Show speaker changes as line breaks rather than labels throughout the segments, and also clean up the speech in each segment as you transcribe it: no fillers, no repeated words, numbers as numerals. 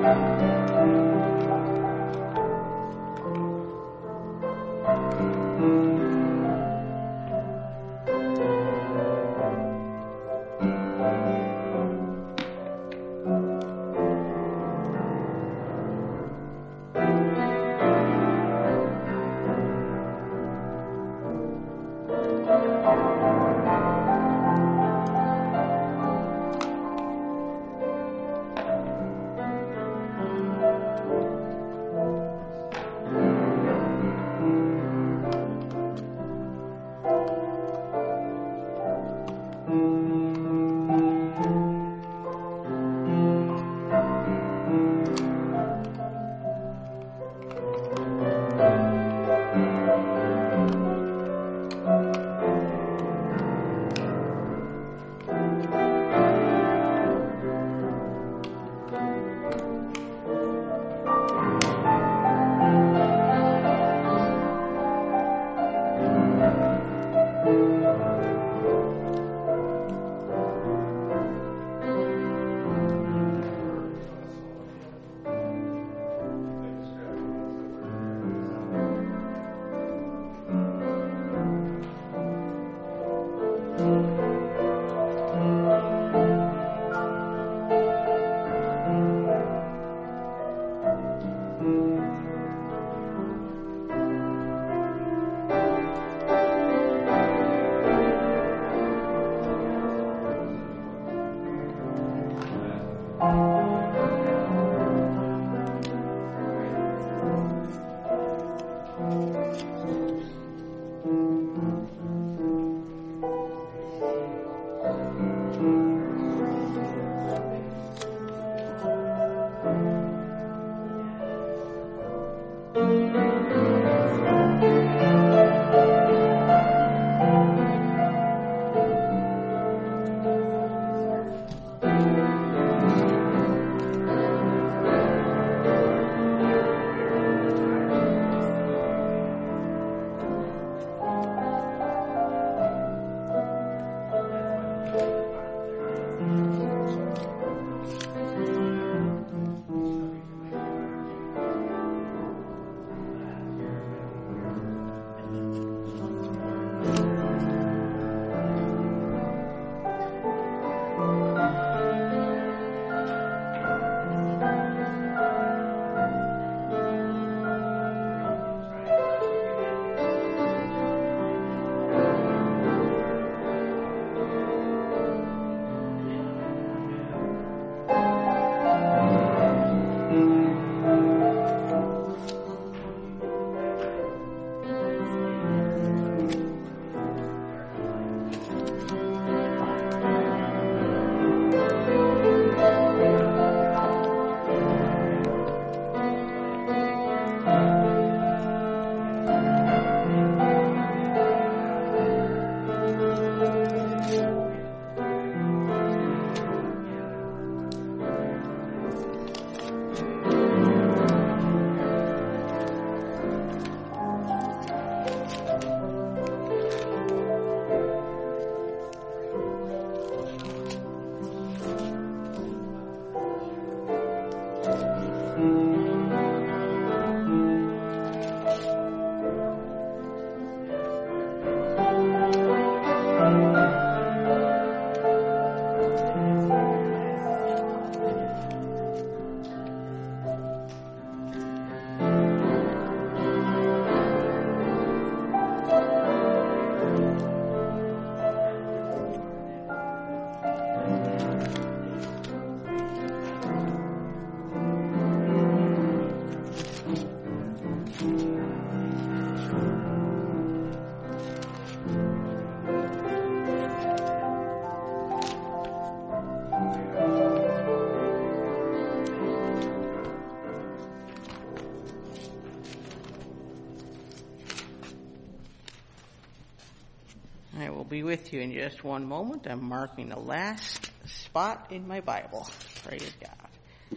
Be with you in just one moment. I'm marking the last spot in my Bible. Praise God.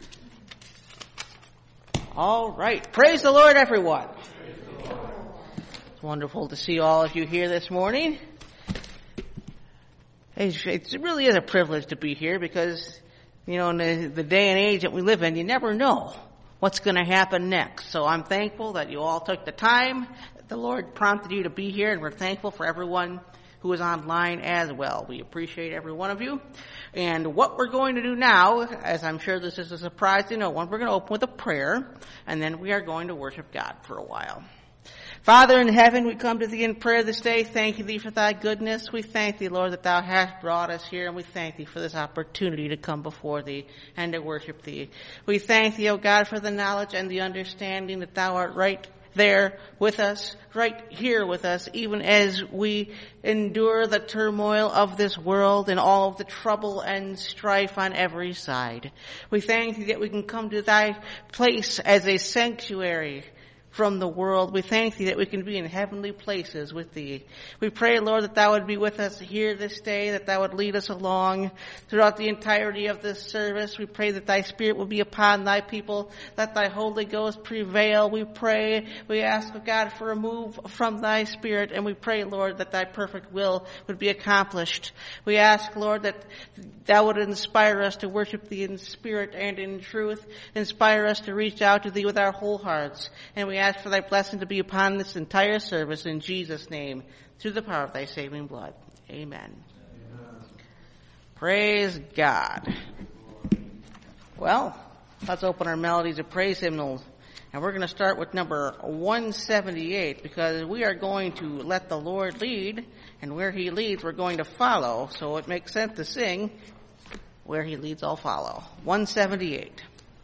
All right. Praise the Lord, everyone. It's wonderful to see all of you here this morning. It really is a privilege to be here because You know, in the day and age that we live in, you never know what's going to happen next. So I'm thankful that you all took the time. The Lord prompted you to be here, and we're thankful for everyone who is online as well. We appreciate every one of you. And what we're going to do now, as I'm sure this is a surprise to no one, we're going to open with a prayer, and then we are going to worship God for a while. Father in heaven, we come to thee in prayer this day. Thank thee for thy goodness. We thank thee, Lord, that thou hast brought us here, and we thank thee for this opportunity to come before thee and to worship thee. We thank thee, O God, for the knowledge and the understanding that thou art right there with us, right here with us, even as we endure the turmoil of this world and all of the trouble and strife on every side. We thank thee that we can come to thy place as a sanctuary from the world. We thank thee that we can be in heavenly places with thee. We pray, Lord, that thou would be with us here this day, that thou would lead us along throughout the entirety of this service. We pray that thy Spirit will be upon thy people, that thy Holy Ghost prevail. We pray, we ask, oh God, for a move from thy Spirit, and we pray, Lord, that thy perfect will would be accomplished. We ask, Lord, that thou would inspire us to worship thee in spirit and in truth. Inspire us to reach out to thee with our whole hearts. And we ask for thy blessing to be upon this entire service in Jesus' name, through the power of thy saving blood. Amen. Amen. Praise God. Well, let's open our melodies of praise hymnals. And we're going to start with number 178, because we are going to let the Lord lead, and where he leads, we're going to follow. So it makes sense to sing, where he leads, I'll follow. 178.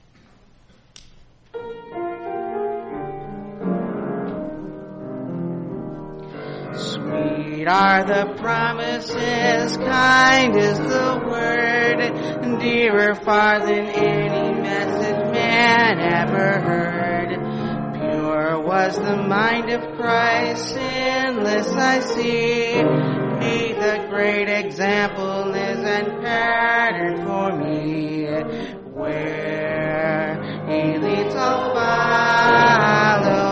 Sweet are the promises, kind is the word, dearer far than any message man ever heard. Pure was the mind of Christ, sinless I see. He the great example is and pattern for me. Where he leads I'll follow.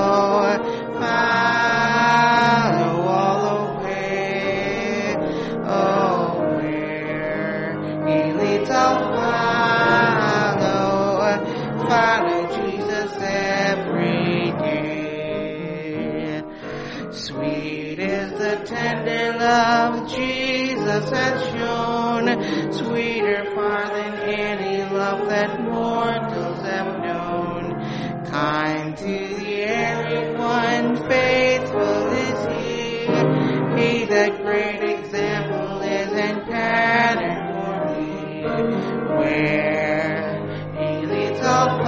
Follow Jesus every day. Sweet is the tender love Jesus has shown, sweeter far than any love that mortals have known. Kind to the erring one, faithful is he the great example is and pattern for me. Where I'll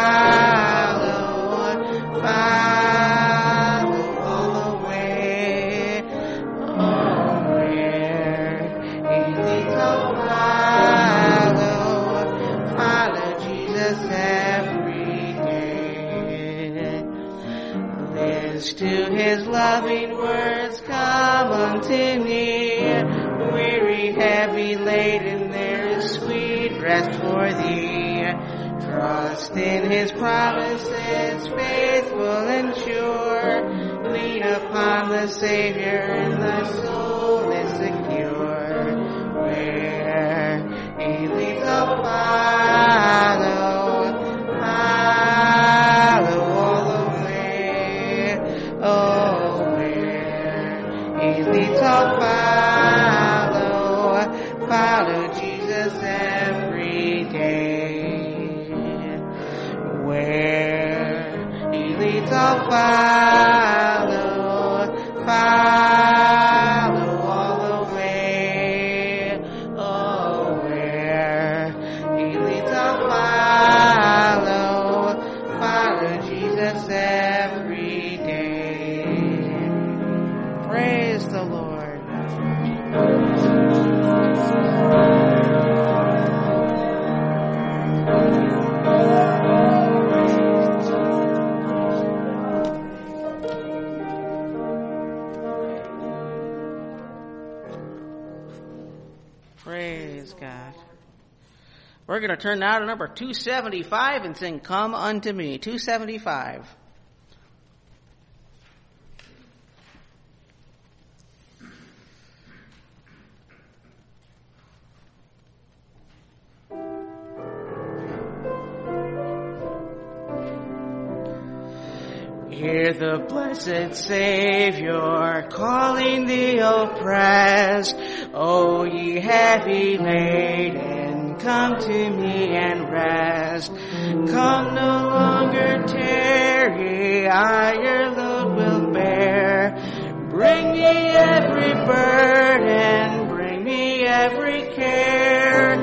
follow all the way. Oh, where he leads, I'll follow Jesus every day. List to his loving words, come unto me. Weary, heavy laden, there is sweet rest for thee. Trust in his promises, faithful and sure. Lean upon the Savior, and thy soul is secure. Where he leads, I'll follow all the way. Oh, where he leads, I'll follow Jesus every day. Where he leads, I'll follow all the way. Oh, where he leads, I'll follow Jesus every day. Praise the Lord. Praise God. We're going to turn now to number 275 and sing Come Unto Me. 275. Hear the blessed Savior calling the oppressed. O ye heavy laden, come to me and rest. Come no longer tarry, I your load will bear. Bring me every burden, bring me every care.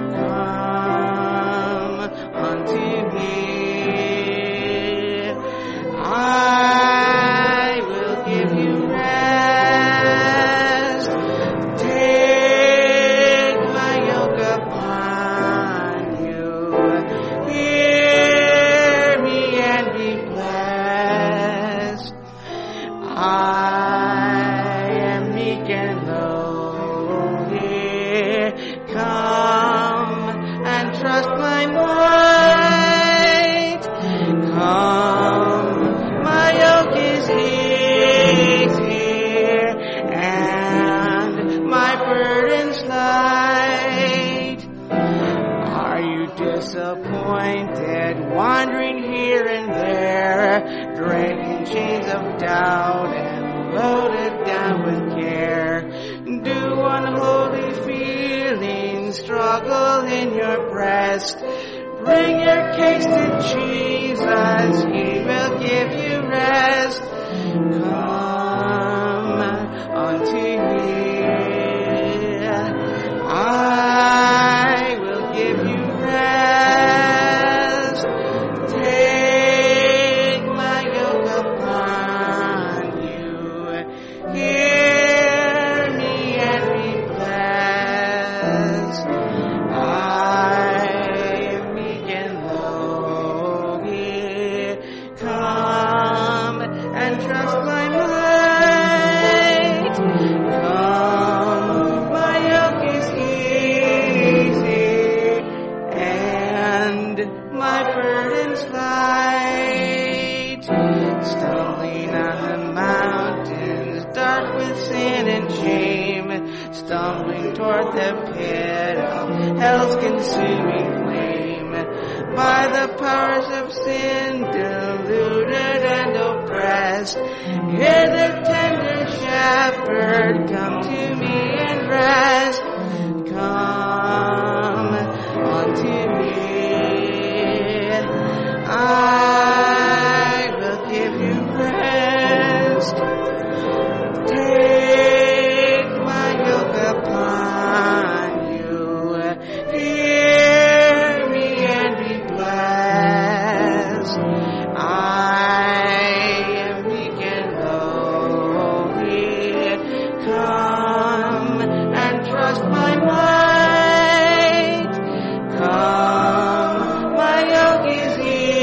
Come unto me. I will give you rest. Take my yoke upon you. Hear me and be blessed. I am meek and lowly. Come and trust my might. Come. My yoke is easy and my burden's light. Are you disappointed, wandering here and there, dragging chains of doubt and loaded down with care? Do unholy feelings struggle in your breast? Bring your case to Jesus, He will give you rest. Come unto me, I will give you rest. Take my yoke upon you. Hear me and be blessed. Come and trust my might. Come, my yoke is easy and my burden's light. Stumbling on the mountains, dark with sin and shame, stumbling toward the pit of hell's consuming flame. By the powers of sin, deluded and oppressed, hear the tender shepherd come to me and rest. Come unto me, I will give you rest. Take my yoke upon you. Hear me and be blessed. I am meek and lowly. Come and trust my might. Come, my yoke is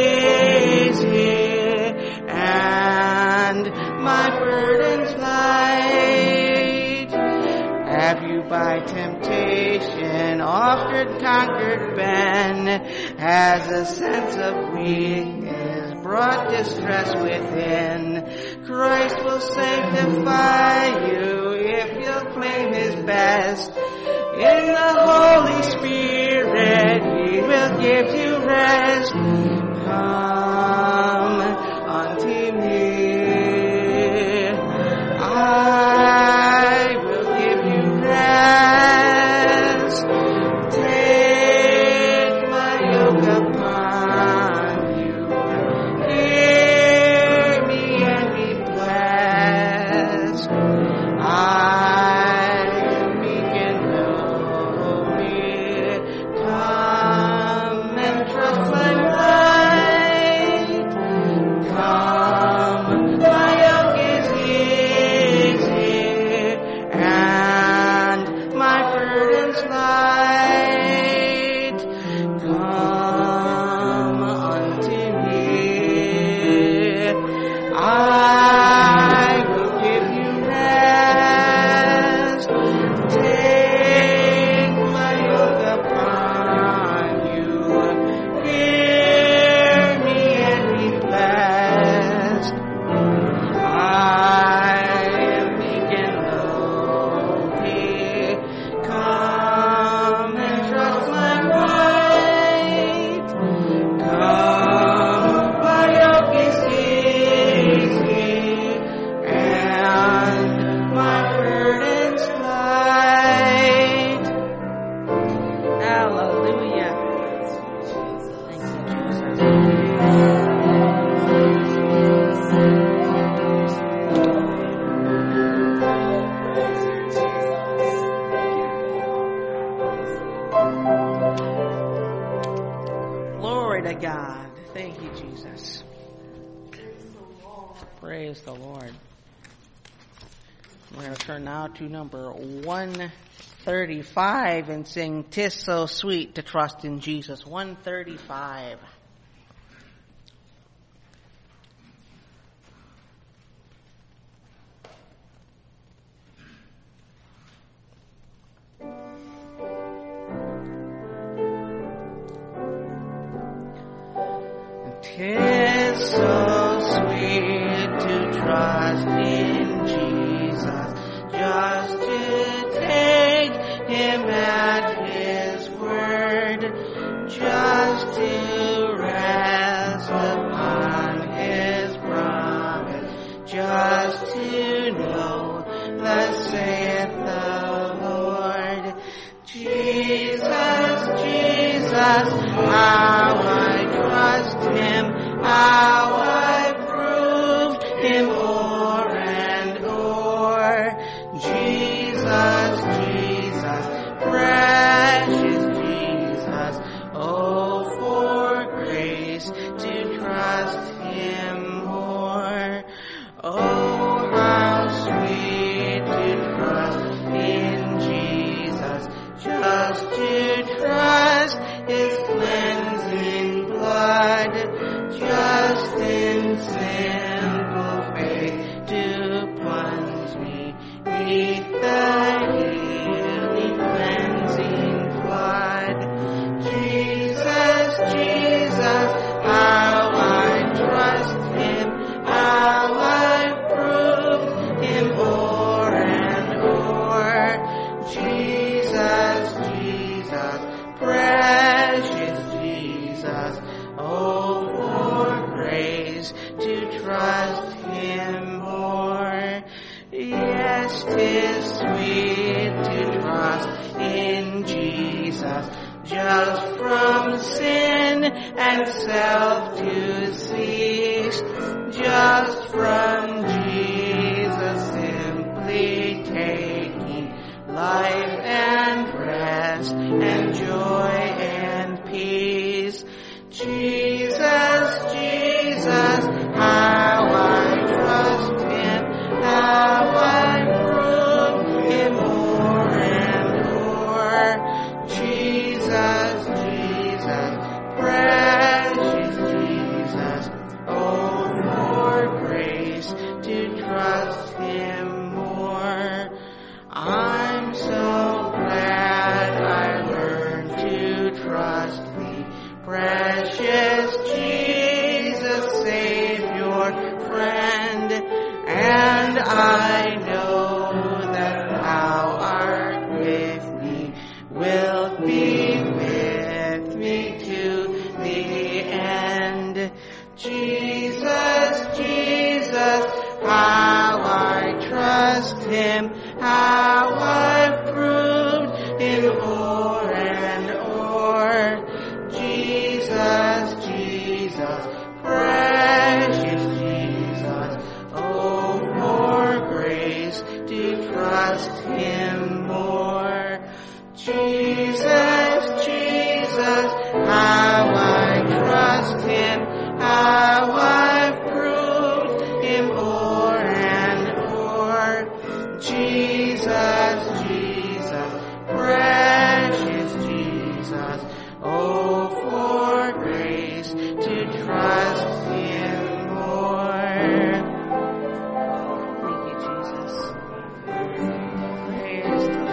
easy and my burden's light. Have you by temptation often conquered been? Has a sense of weakness brought distress within? Christ will sanctify you if you'll claim His best. In the Holy Spirit He will give you rest. Come unto me, I will give you rest. Take my yoke upon you. Hear me and be blessed. I am meek and lowly. Come and trust my might. Thank you, Jesus. Praise the Lord. We're going to turn now to number 135 and sing "'Tis So Sweet to Trust in Jesus." 135. "'Tis so sweet to trust in Jesus, just to take him at his word, just to rest upon his promise, just to know thus saith the Lord. Jesus, Jesus, how I trust him, how I proved him o'er and o'er. Jesus, Jesus, precious Jesus, oh, for grace to trust him more. Oh, how sweet to trust in Jesus, just to trust his cleansing blood, just in simple faith to plunge me beneath the healing cleansing flood. Jesus, Jesus, how I trust him, how I've proved him o'er and o'er. Jesus, Jesus, precious Jesus, oh, for grace to trust him more. Yes, 'tis sweet to trust in Jesus, just from sin and self to cease, just from Jesus simply taking life and rest and joy and peace. Jesus, Jesus, how I trust him, how I prove him o'er and o'er. Jesus, Jesus, precious Jesus, oh, for grace to trust him more. I'm so glad I learned to trust thee, precious Jesus, Savior, friend, and I know that thou art with me, wilt be with me to the end. Jesus, Jesus, how I trust him, how I've proved him o'er and o'er. Jesus, Jesus, precious Jesus, oh, for grace to trust him more. Jesus, Jesus, how I trust him, how I've proved him o'er and o'er. Jesus, Jesus, precious Jesus, oh, for grace to trust him more. Thank you, Jesus. Praise the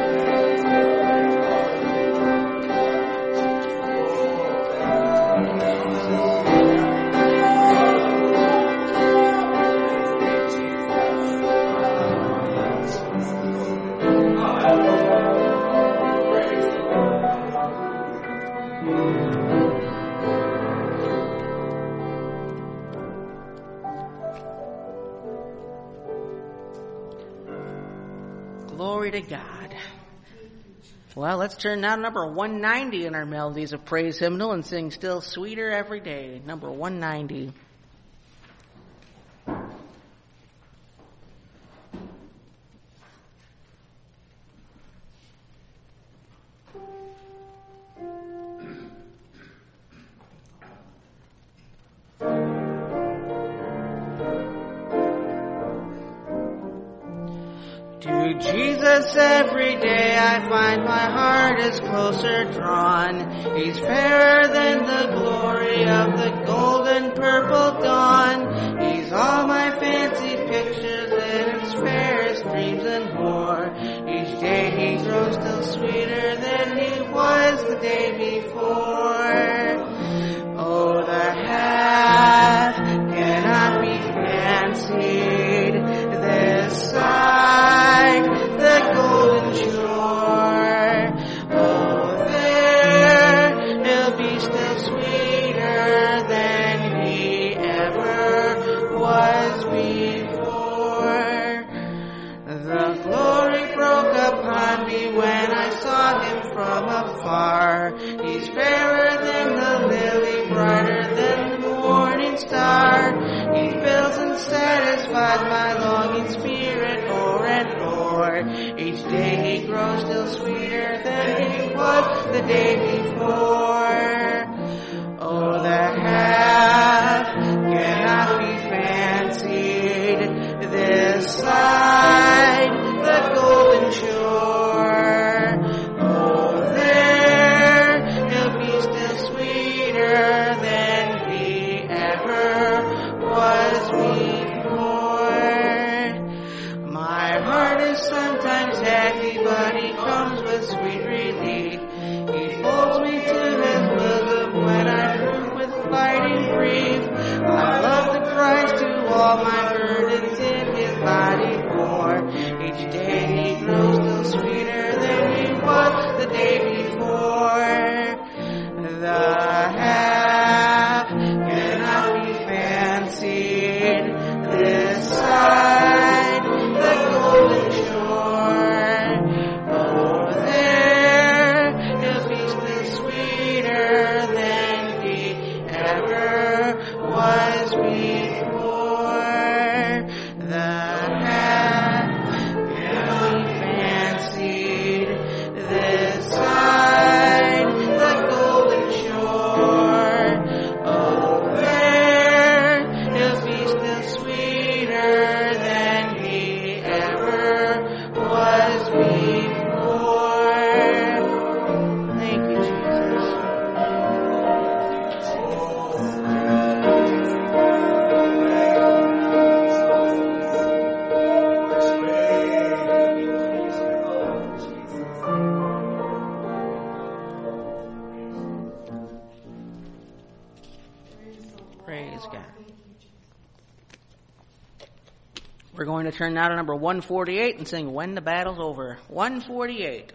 Glory to God. Well, let's turn now to number 190 in our Melodies of Praise hymnal and sing "Still Sweeter Every Day." Number 190. Jesus, every day I find my heart is closer drawn. He's fairer than the glory of the golden purple dawn. He's all my fancy pictures and its fairest dreams and more. Each day he grows still sweeter than he was the day before. Oh, the half cannot be fancied this side the golden shore. Oh, there he'll be still sweeter than he ever was before. The glory broke upon me when I saw him from afar. He's fairer than the lily, brighter than the morning star. He fills and satisfies my longing spirit o'er and o'er. Each day he grows still sweeter than he was the day before. Oh, the half cannot be fancied this side the golden shore. Oh, there he'll be still sweeter than he ever was before. My heart is sometimes heavy, but he comes with sweet relief. He folds me to his bosom when I droop with fighting grief. I love the Christ who all my burdens in his body bore. Each day he grows still sweeter than he was the day before. The half cannot be fancied this side the golden shore. Oh, there he'll be still sweeter than he ever was before. The half cannot be fancied this side the golden shore. Oh, there he'll be still sweeter than he ever was before. Thank you, Jesus. Praise God. We're going to turn now to number 148 and sing When the Battle's Over. 148.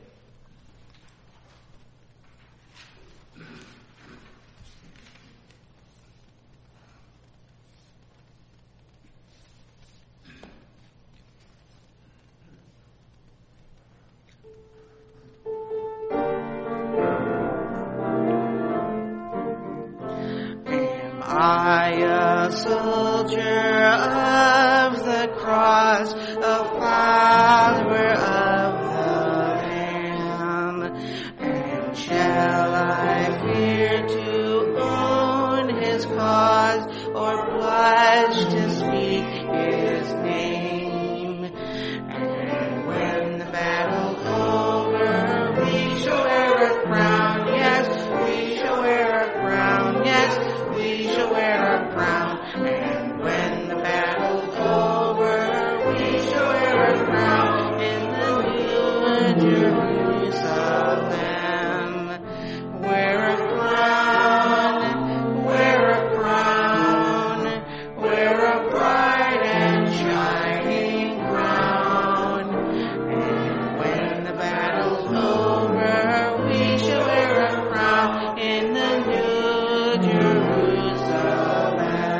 Am I a soldier of the cross, a follower of the Lamb? And shall I fear to own his cause, or blush to speak his name? And when the battle's over, we shall wear a crown, yes, we shall wear a crown, yes, we shall wear a crown. And when the battle's over, we shall wear a crown in the new Jerusalem. Wear a crown, wear a crown, wear a bright and shining crown. And when the battle's over, we shall wear a crown in the new Jerusalem.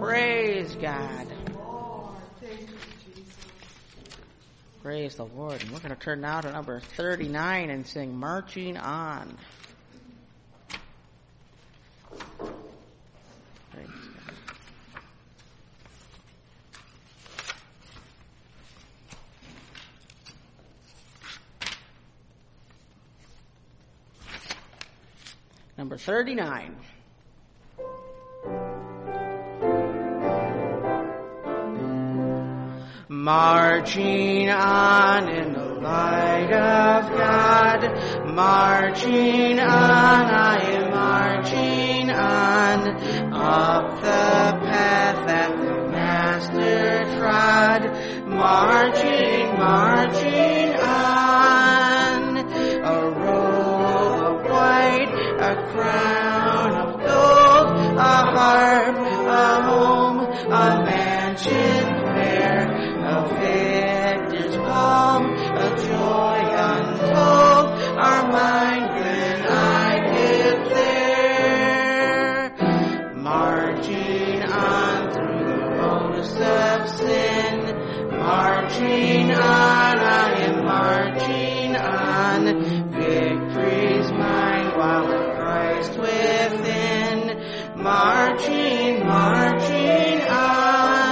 Praise God. Praise the Lord. And we're going to turn now to number 39 and sing Marching On. Praise God. Number 39. Marching on in the light of God, marching on, I am marching on, up the path that the Master trod, marching, marching on, a robe of white, a crown of gold, a harp, a home, a mansion fair, a victor's palm, a joy untold, are mine when I get there. Marching on through the host of sin, marching on, I am marching on. Victory's mine while in Christ within, marching, marching on.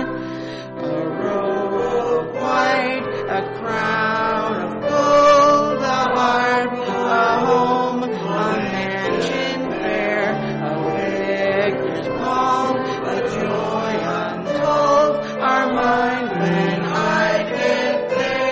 A crown of gold, a harp, a home, a mansion fair, a victor's palm, a joy untold, are mine when I get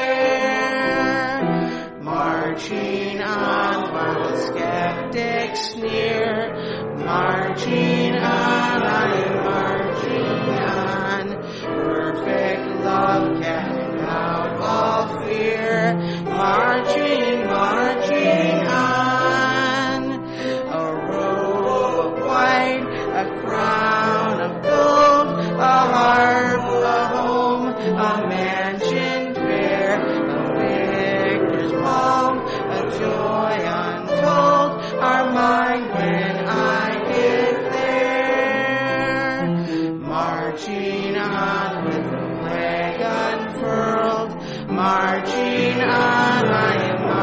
there. Marching on while the skeptics sneer, marching on, I am marching on. Perfect love casting out all fear, marching, marching on. A robe of white, a crown of gold, a harp, a home, a mansion fair, a victor's palm, a joy untold, are mine when I get there. Marching on with the flag unfurled, marching on, I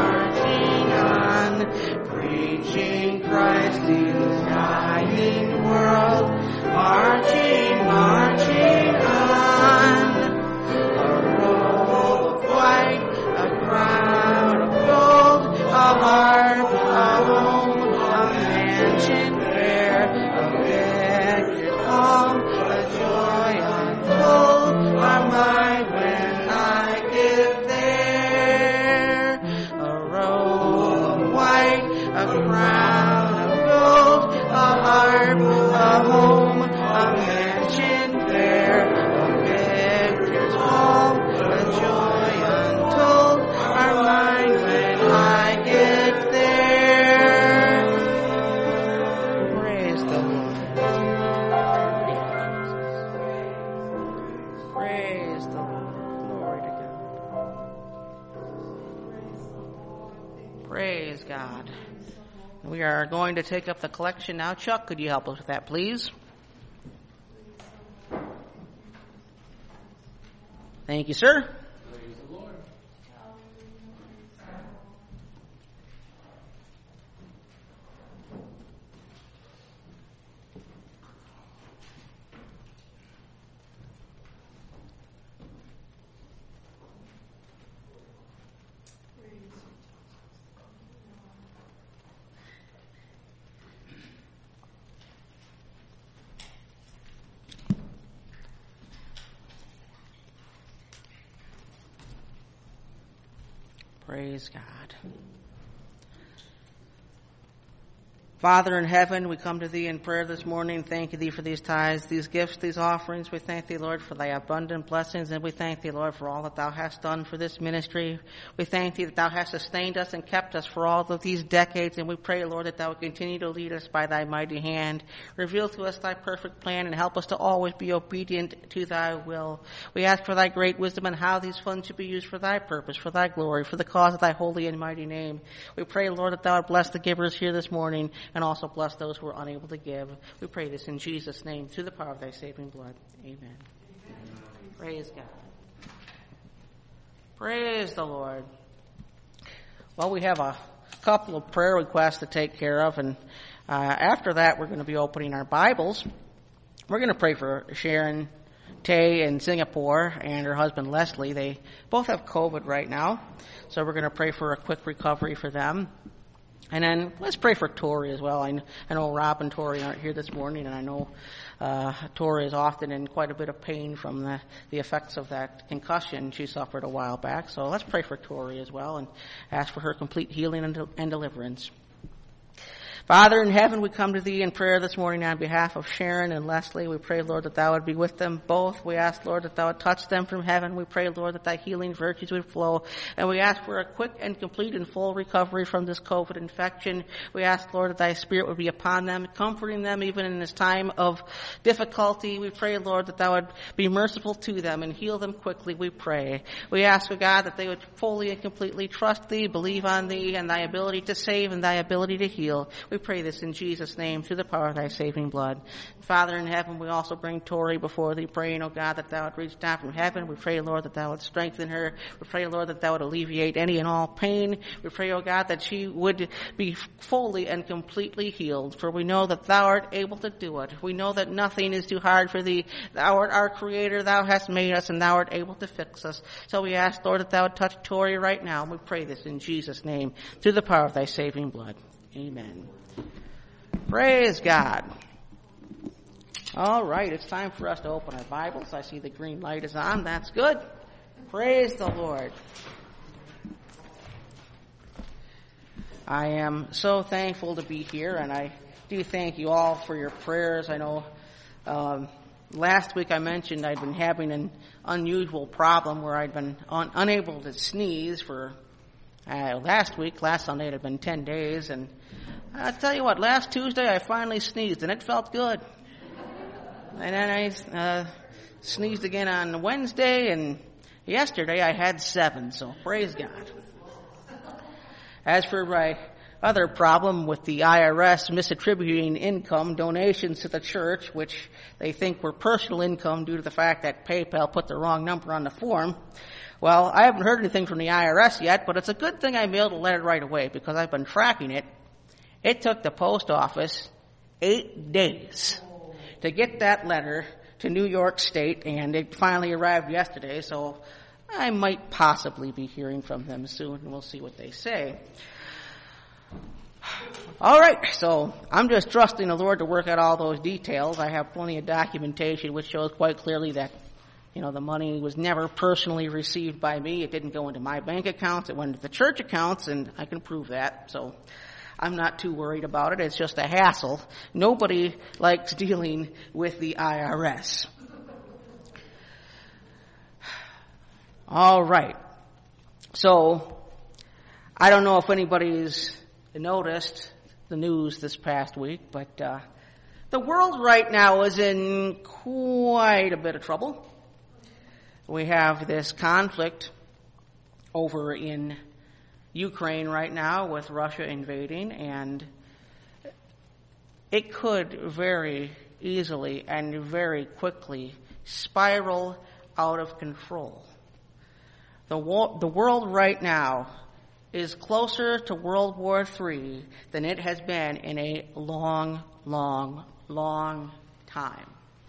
am marching on, preaching Christ to the dying world, marching, marching on. A robe of white, a crown of gold, a harp, a home, a mansion fair, a victor's palm, a joy untold, are mine when I get there. A robe of white, a crown of gold, a harp, a home, a mansion fair, a victor's palm, a joy untold, are mine when I get there. Praise the Lord. Praise the Lord. Glory to God. Praise God. We are going to take up the collection now. Chuck, could you help us with that, please? Thank you, sir.
Praise the Lord.
Praise God. Father in heaven, we come to thee in prayer this morning. Thank thee for these tithes, these gifts, these offerings. We thank thee, Lord, for thy abundant blessings, and we thank thee, Lord, for all that thou hast done for this ministry. We thank thee that thou hast sustained us and kept us for all of these decades, and we pray, Lord, that thou would continue to lead us by thy mighty hand. Reveal to us thy perfect plan and help us to always be obedient to thy will. We ask for thy great wisdom on how these funds should be used for thy purpose, for thy glory, for the cause of thy holy and mighty name. We pray, Lord, that thou would bless the givers here this morning. and also bless those who are unable to give. We pray this in Jesus' name, through the power of thy saving blood. Amen. Praise God. Praise the Lord. Well, we have a couple of prayer requests to take care of, and after that we're going to be opening our Bibles. We're going to pray for Sharon Tay in Singapore and her husband Leslie. They both have COVID right now, so we're going to pray for a quick recovery for them. And then let's pray for Tori as well. I know Rob and Tori aren't here this morning, and I know Tori is often in quite a bit of pain from the effects of that concussion she suffered a while back. So let's pray for Tori as well and ask for her complete healing and deliverance. Father in heaven, we come to thee in prayer this morning on behalf of Sharon and Leslie. We pray, Lord, that thou would be with them both. We ask, Lord, that thou would touch them from heaven. We pray, Lord, that thy healing virtues would flow. And we ask for a quick and complete and full recovery from this COVID infection. We ask, Lord, that thy Spirit would be upon them, comforting them even in this time of difficulty. We pray, Lord, that thou would be merciful to them and heal them quickly, we pray. We ask, O God, that they would fully and completely trust thee, believe on thee, and thy ability to save and thy ability to heal. We pray this in Jesus' name through the power of thy saving blood. Father in heaven, we also bring Tori before thee, praying, O God, that thou would reach down from heaven. We pray, Lord, that thou would strengthen her. We pray, Lord, that thou would alleviate any and all pain. We pray, O God, that she would be fully and completely healed, for we know that thou art able to do it. We know that nothing is too hard for thee. Thou art our creator. Thou hast made us, and thou art able to fix us. So we ask, Lord, that thou would touch Tori right now. We pray this in Jesus' name through the power of thy saving blood. Amen. Praise God. All right, it's time for us to open our Bibles. I see the green light is on. That's good. Praise the Lord. I am so thankful to be here, and I do thank you all for your prayers. I know last week I mentioned I'd been having an unusual problem where I'd been unable to sneeze for last Sunday it had been 10 days, and I'll tell you what, last Tuesday I finally sneezed, and it felt good. And then I sneezed again on Wednesday, and yesterday I had 7, so praise God. As for my other problem with the IRS misattributing income donations to the church, which they think were personal income due to the fact that PayPal put the wrong number on the form, well, I haven't heard anything from the IRS yet, but it's a good thing I mailed a letter right away because I've been tracking it. It took the post office 8 days to get that letter to New York State, and it finally arrived yesterday, so I might possibly be hearing from them soon, and we'll see what they say. All right, so I'm just trusting the Lord to work out all those details. I have plenty of documentation which shows quite clearly that, the money was never personally received by me. It didn't go into my bank accounts. It went into the church accounts, and I can prove that, so I'm not too worried about it. It's just a hassle. Nobody likes dealing with the IRS. All right. So, I don't know if anybody's noticed the news this past week, but the world right now is in quite a bit of trouble. We have this conflict over in Ukraine right now with Russia invading, and it could very easily and very quickly spiral out of control. The world right now is closer to World War III than it has been in a long, long, long time.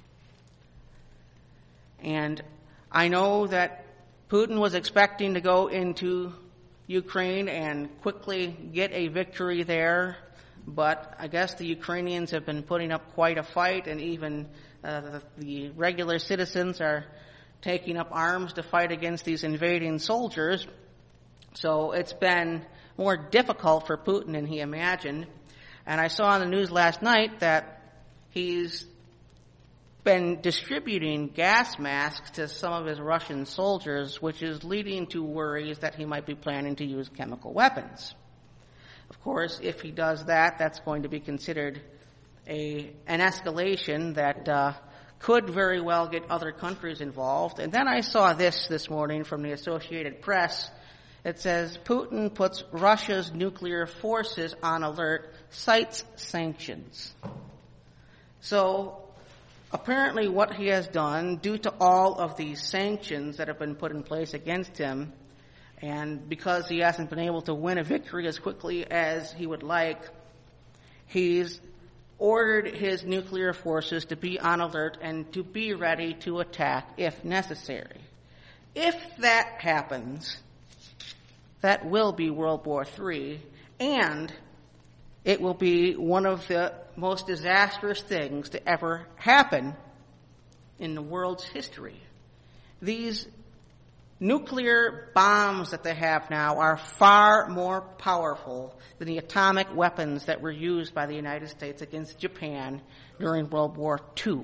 And I know that Putin was expecting to go into Ukraine and quickly get a victory there, but I guess the Ukrainians have been putting up quite a fight, and even the regular citizens are taking up arms to fight against these invading soldiers. So it's been more difficult for Putin than he imagined. And I saw on the news last night that he's been distributing gas masks to some of his Russian soldiers, which is leading to worries that he might be planning to use chemical weapons. Of course, if he does that, that's going to be considered an escalation that could very well get other countries involved. And then I saw this morning from the Associated Press. It says, Putin puts Russia's nuclear forces on alert, cites sanctions. So apparently what he has done, due to all of these sanctions that have been put in place against him, and because he hasn't been able to win a victory as quickly as he would like, he's ordered his nuclear forces to be on alert and to be ready to attack if necessary. If that happens, that will be World War III, and it will be one of the most disastrous things to ever happen in the world's history. These nuclear bombs that they have now are far more powerful than the atomic weapons that were used by the United States against Japan during World War II.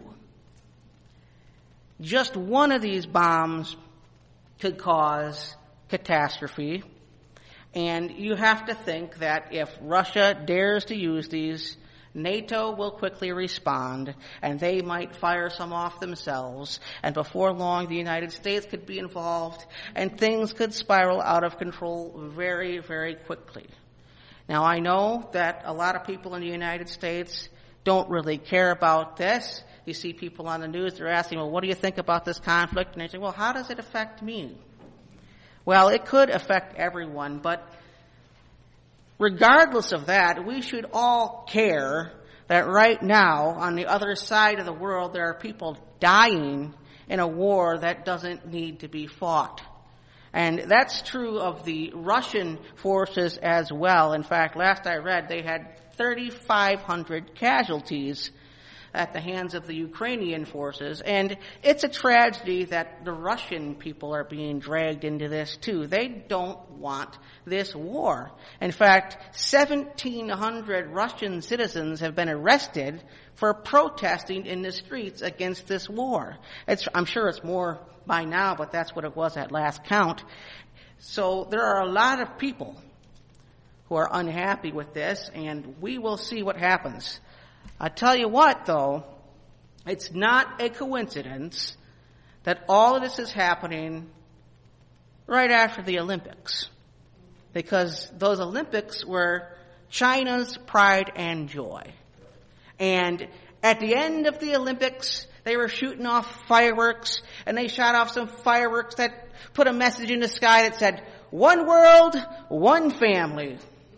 Just one of these bombs could cause catastrophe, and you have to think that if Russia dares to use these, NATO will quickly respond, and they might fire some off themselves, and before long the United States could be involved, and things could spiral out of control very, very quickly. Now, I know that a lot of people in the United States don't really care about this. You see people on the news, they're asking, well, what do you think about this conflict? And they say, well, how does it affect me? Well, it could affect everyone, but regardless of that, we should all care that right now, on the other side of the world, there are people dying in a war that doesn't need to be fought. And that's true of the Russian forces as well. In fact, last I read, they had 3,500 casualties at the hands of the Ukrainian forces. And it's a tragedy that the Russian people are being dragged into this too. They don't want this war. In fact, 1,700 Russian citizens have been arrested for protesting in the streets against this war. I'm sure it's more by now, but that's what it was at last count. So there are a lot of people who are unhappy with this, and we will see what happens. I tell you what, though, it's not a coincidence that all of this is happening right after the Olympics, because those Olympics were China's pride and joy. And at the end of the Olympics, they were shooting off fireworks, and they shot off some fireworks that put a message in the sky that said, "One world, one family."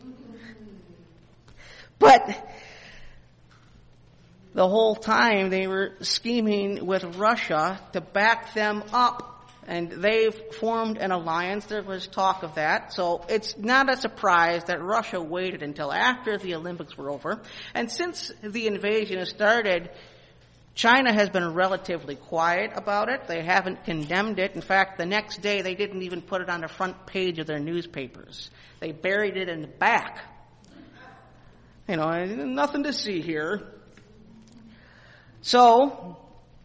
But the whole time they were scheming with Russia to back them up, and they've formed an alliance. There was talk of that. So it's not a surprise that Russia waited until after the Olympics were over. And since the invasion has started, China has been relatively quiet about it. They haven't condemned it. In fact, the next day they didn't even put it on the front page of their newspapers. They buried it in the back. You know, nothing to see here. So,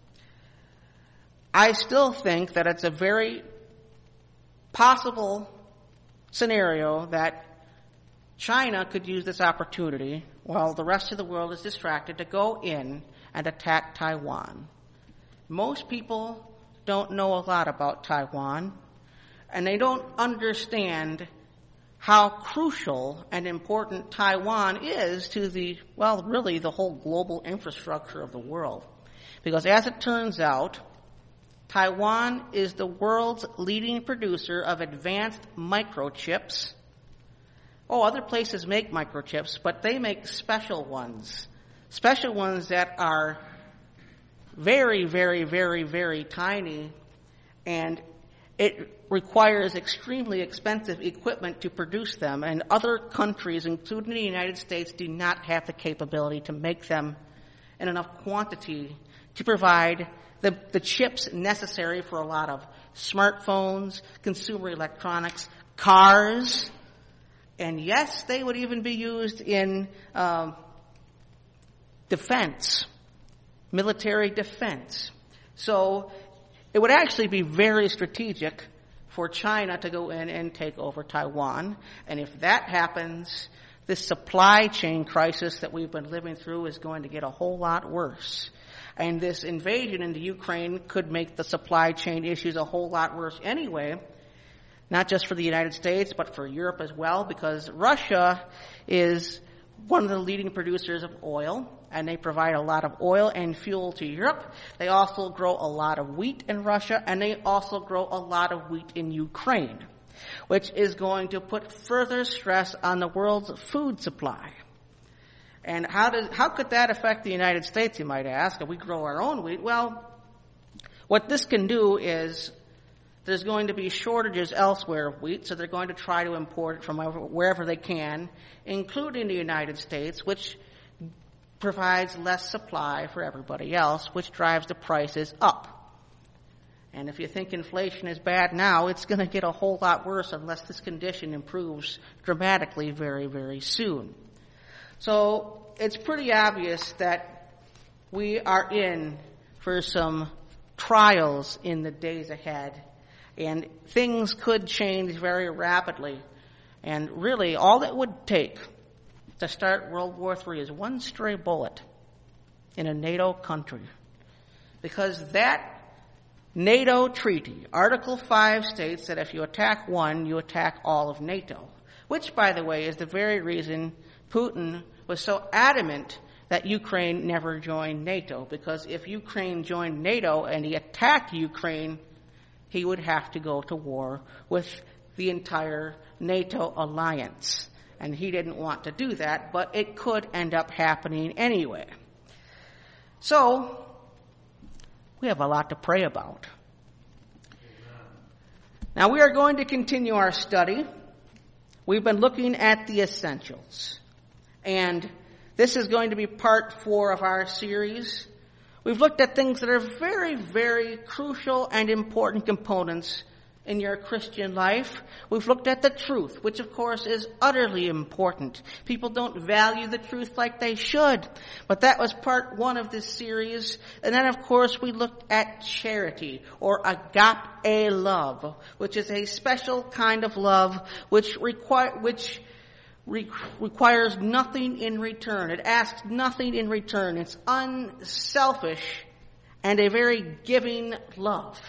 I still think that it's a very possible scenario that China could use this opportunity while the rest of the world is distracted to go in and attack Taiwan. Most people don't know a lot about Taiwan, and they don't understand how crucial and important Taiwan is to really the whole global infrastructure of the world. Because as it turns out, Taiwan is the world's leading producer of advanced microchips. Other places make microchips, but they make special ones. Special ones that are very, very, very, very tiny, and it requires extremely expensive equipment to produce them, and other countries, including the United States, do not have the capability to make them in enough quantity to provide the chips necessary for a lot of smartphones, consumer electronics, cars, and yes, they would even be used in defense, military defense. So it would actually be very strategic for China to go in and take over Taiwan. And if that happens, this supply chain crisis that we've been living through is going to get a whole lot worse. And this invasion into Ukraine could make the supply chain issues a whole lot worse anyway. not just for the United States, but for Europe as well, because Russia is one of the leading producers of oil, and they provide a lot of oil and fuel to Europe. They also grow a lot of wheat in Russia, and they also grow a lot of wheat in Ukraine, which is going to put further stress on the world's food supply. And how could that affect the United States, you might ask, if we grow our own wheat? Well, what this can do is there's going to be shortages elsewhere of wheat, so they're going to try to import it from wherever they can, including the United States, which provides less supply for everybody else, which drives the prices up. And if you think inflation is bad now, it's going to get a whole lot worse unless this condition improves dramatically very, very soon. So it's pretty obvious that we are in for some trials in the days ahead. And things could change very rapidly. And really, all it would take to start World War III is one stray bullet in a NATO country. Because that NATO treaty, Article 5, states that if you attack one, you attack all of NATO. Which, by the way, is the very reason Putin was so adamant that Ukraine never joined NATO. Because if Ukraine joined NATO and he attacked Ukraine, he would have to go to war with the entire NATO alliance. And he didn't want to do that, but it could end up happening anyway. So, we have a lot to pray about. Now, we are going to continue our study. We've been looking at the essentials. And this is going to be part 4 of our series. We've looked at things that are very, very crucial and important components in your Christian life. We've looked at the truth, which of course is utterly important. People don't value the truth like they should. But that was part 1 of this series. And then of course we looked at charity, or agape love, which is a special kind of love which requires nothing in return. It asks nothing in return. It's unselfish and a very giving love.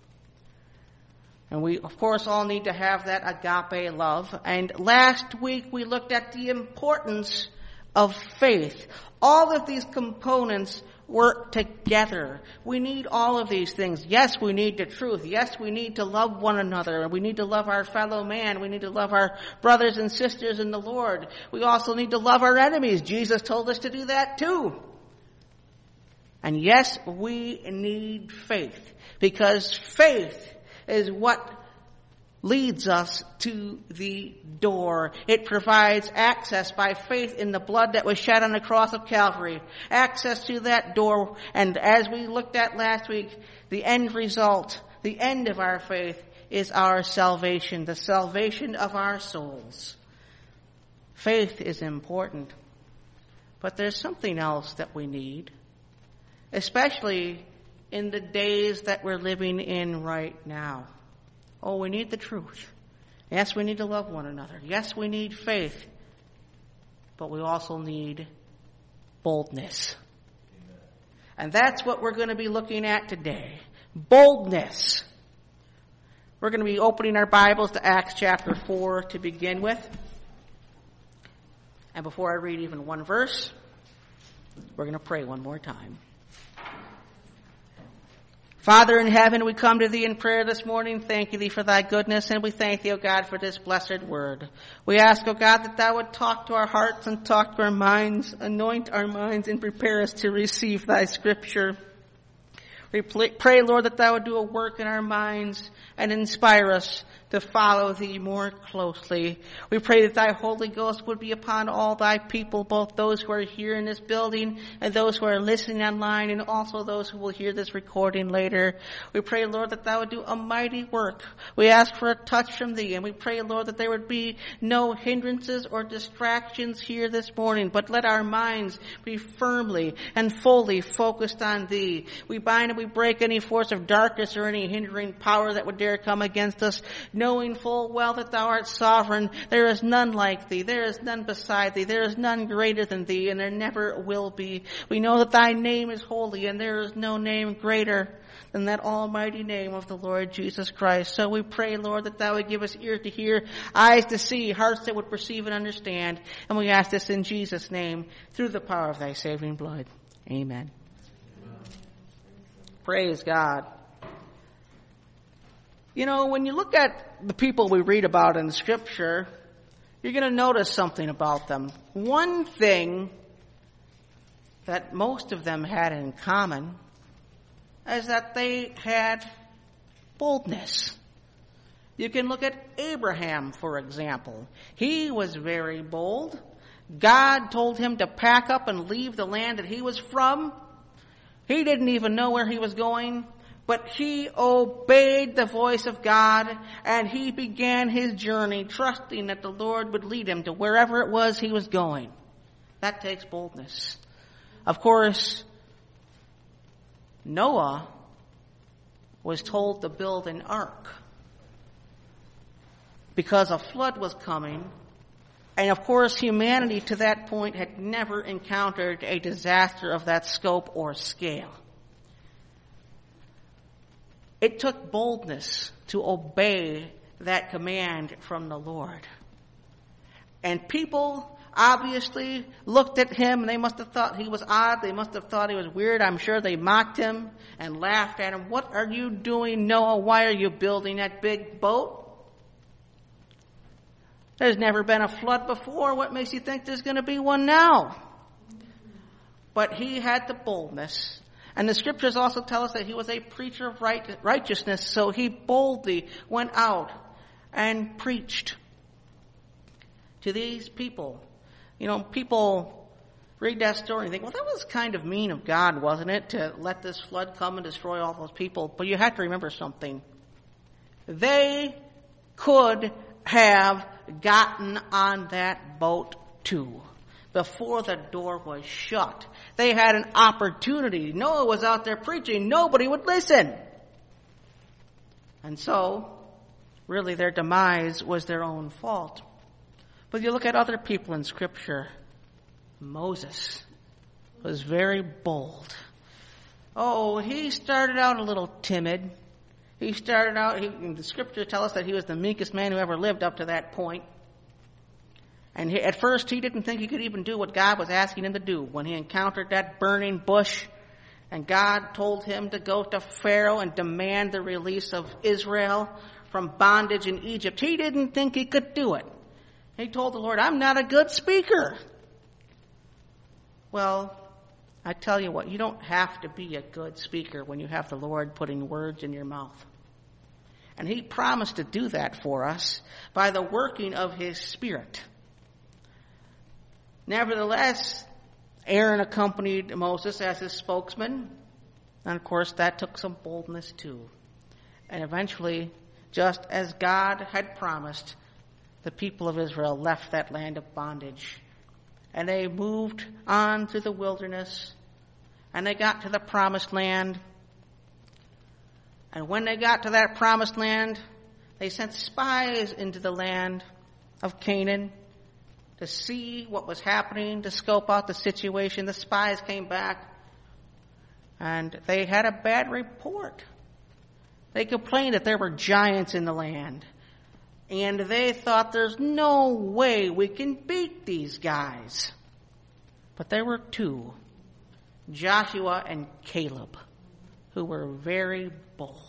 And we, of course, all need to have that agape love. And last week we looked at the importance of faith. All of these components work together. We need all of these things. Yes, we need the truth. Yes, we need to love one another. We need to love our fellow man. We need to love our brothers and sisters in the Lord. We also need to love our enemies. Jesus told us to do that too. And yes, we need faith, because faith is what leads us to the door. It provides access by faith in the blood that was shed on the cross of Calvary. Access to that door. And as we looked at last week, the end result, the end of our faith, is our salvation, the salvation of our souls. Faith is important. But there's something else that we need, especially in the days that we're living in right now. Oh, we need the truth. Yes, we need to love one another. Yes, we need faith. But we also need boldness. Amen. And that's what we're going to be looking at today. Boldness. We're going to be opening our Bibles to Acts chapter 4 to begin with. And before I read even one verse, we're going to pray one more time. Father in heaven, we come to thee in prayer this morning, thanking thee for thy goodness, and we thank thee, O God, for this blessed word. We ask, O God, that thou would talk to our hearts and talk to our minds, anoint our minds, and prepare us to receive thy scripture. We pray, Lord, that thou would do a work in our minds and inspire us to follow thee more closely. We pray that thy Holy Ghost would be upon all thy people, both those who are here in this building and those who are listening online, and also those who will hear this recording later. We pray, Lord, that thou would do a mighty work. We ask for a touch from thee, and we pray, Lord, that there would be no hindrances or distractions here this morning, but let our minds be firmly and fully focused on thee. We bind and we break any force of darkness or any hindering power that would dare come against us. knowing full well that thou art sovereign. There is none like thee. There is none beside thee. There is none greater than thee, and there never will be. We know that thy name is holy, and there is no name greater than that almighty name of the Lord Jesus Christ. So we pray, Lord, that thou would give us ears to hear, eyes to see, hearts that would perceive and understand. And we ask this in Jesus' name, through the power of thy saving blood. Amen. Praise God. You know, when you look at the people we read about in Scripture, you're going to notice something about them. One thing that most of them had in common is that they had boldness. You can look at Abraham, for example. He was very bold. God told him to pack up and leave the land that he was from. He didn't even know where he was going, but he obeyed the voice of God, and he began his journey trusting that the Lord would lead him to wherever it was he was going. That takes boldness. Of course, Noah was told to build an ark because a flood was coming. And of course, humanity to that point had never encountered a disaster of that scope or scale. It took boldness to obey that command from the Lord. And people obviously looked at him, and they must have thought he was odd. They must have thought he was weird. I'm sure they mocked him and laughed at him. What are you doing, Noah? Why are you building that big boat? There's never been a flood before. What makes you think there's going to be one now? But he had the boldness. And the Scriptures also tell us that he was a preacher of righteousness, so he boldly went out and preached to these people. You know, people read that story and think, well, that was kind of mean of God, wasn't it, to let this flood come and destroy all those people? But you have to remember something. They could have gotten on that boat too before the door was shut. They had an opportunity. Noah was out there preaching. Nobody would listen. And so, really, their demise was their own fault. But you look at other people in Scripture. Moses was very bold. Oh, he started out a little timid. He started out, the Scriptures tell us that he was the meekest man who ever lived up to that point. And at first, he didn't think he could even do what God was asking him to do. When he encountered that burning bush, and God told him to go to Pharaoh and demand the release of Israel from bondage in Egypt, he didn't think he could do it. He told the Lord, I'm not a good speaker. Well, I tell you what, you don't have to be a good speaker when you have the Lord putting words in your mouth. And he promised to do that for us by the working of his Spirit. Nevertheless, Aaron accompanied Moses as his spokesman. And of course, that took some boldness too. And eventually, just as God had promised, the people of Israel left that land of bondage. And they moved on through the wilderness. And they got to the promised land. And when they got to that promised land, they sent spies into the land of Canaan to see what was happening, to scope out the situation. The spies came back, and they had a bad report. They complained that there were giants in the land. And they thought, there's no way we can beat these guys. But there were two, Joshua and Caleb, who were very bold.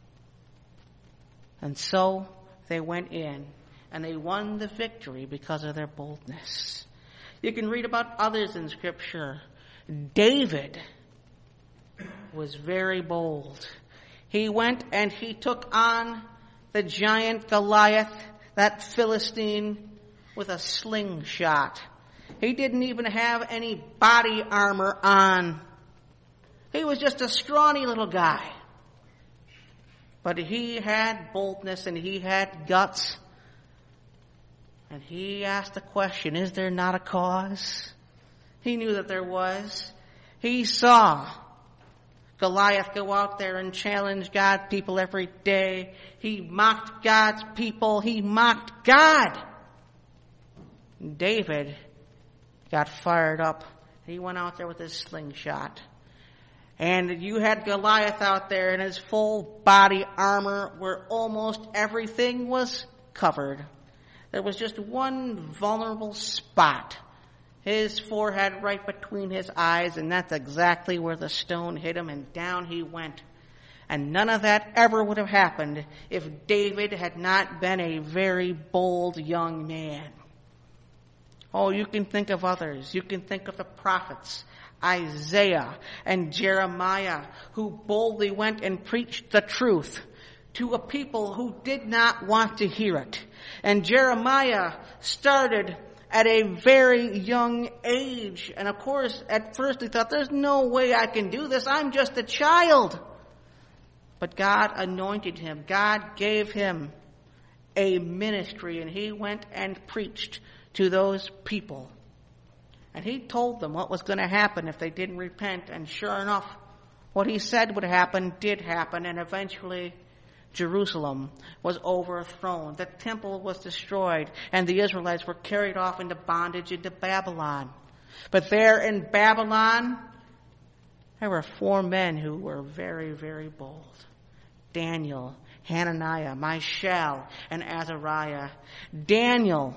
And so they went in, and they won the victory because of their boldness. You can read about others in Scripture. David was very bold. He went and he took on the giant Goliath, that Philistine, with a slingshot. He didn't even have any body armor on. He was just a scrawny little guy. But he had boldness and he had guts. And he asked the question, is there not a cause? He knew that there was. He saw Goliath go out there and challenge God's people every day. He mocked God's people. He mocked God. David got fired up. He went out there with his slingshot. And you had Goliath out there in his full body armor where almost everything was covered. There was just one vulnerable spot. His forehead right between his eyes, and that's exactly where the stone hit him, and down he went. And none of that ever would have happened if David had not been a very bold young man. Oh, you can think of others. You can think of the prophets, Isaiah and Jeremiah, who boldly went and preached the truth to a people who did not want to hear it. And Jeremiah started at a very young age. And of course, at first he thought, there's no way I can do this. I'm just a child. But God anointed him. God gave him a ministry, and he went and preached to those people. And he told them what was going to happen if they didn't repent. And sure enough, what he said would happen did happen. And eventually, Jerusalem was overthrown. The temple was destroyed. And the Israelites were carried off into bondage into Babylon. But there in Babylon, there were 4 men who were very, very bold. Daniel, Hananiah, Mishael, and Azariah. Daniel,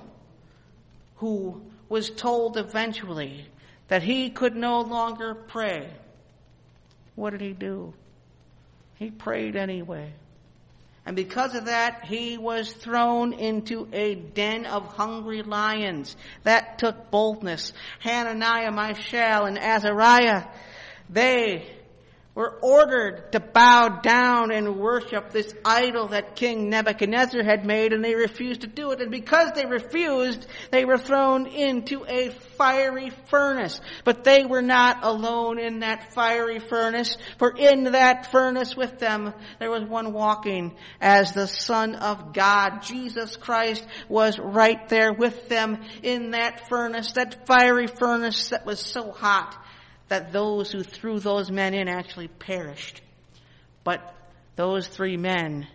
who was told eventually that he could no longer pray. What did he do? He prayed anyway. And because of that, he was thrown into a den of hungry lions. That took boldness. Hananiah, Mishael, and Azariah, they were ordered to bow down and worship this idol that King Nebuchadnezzar had made, and they refused to do it. And because they refused, they were thrown into a fiery furnace. But they were not alone in that fiery furnace, for in that furnace with them, there was one walking as the Son of God. Jesus Christ was right there with them in that furnace, that fiery furnace that was so hot that those who threw those men in actually perished. But those 3 men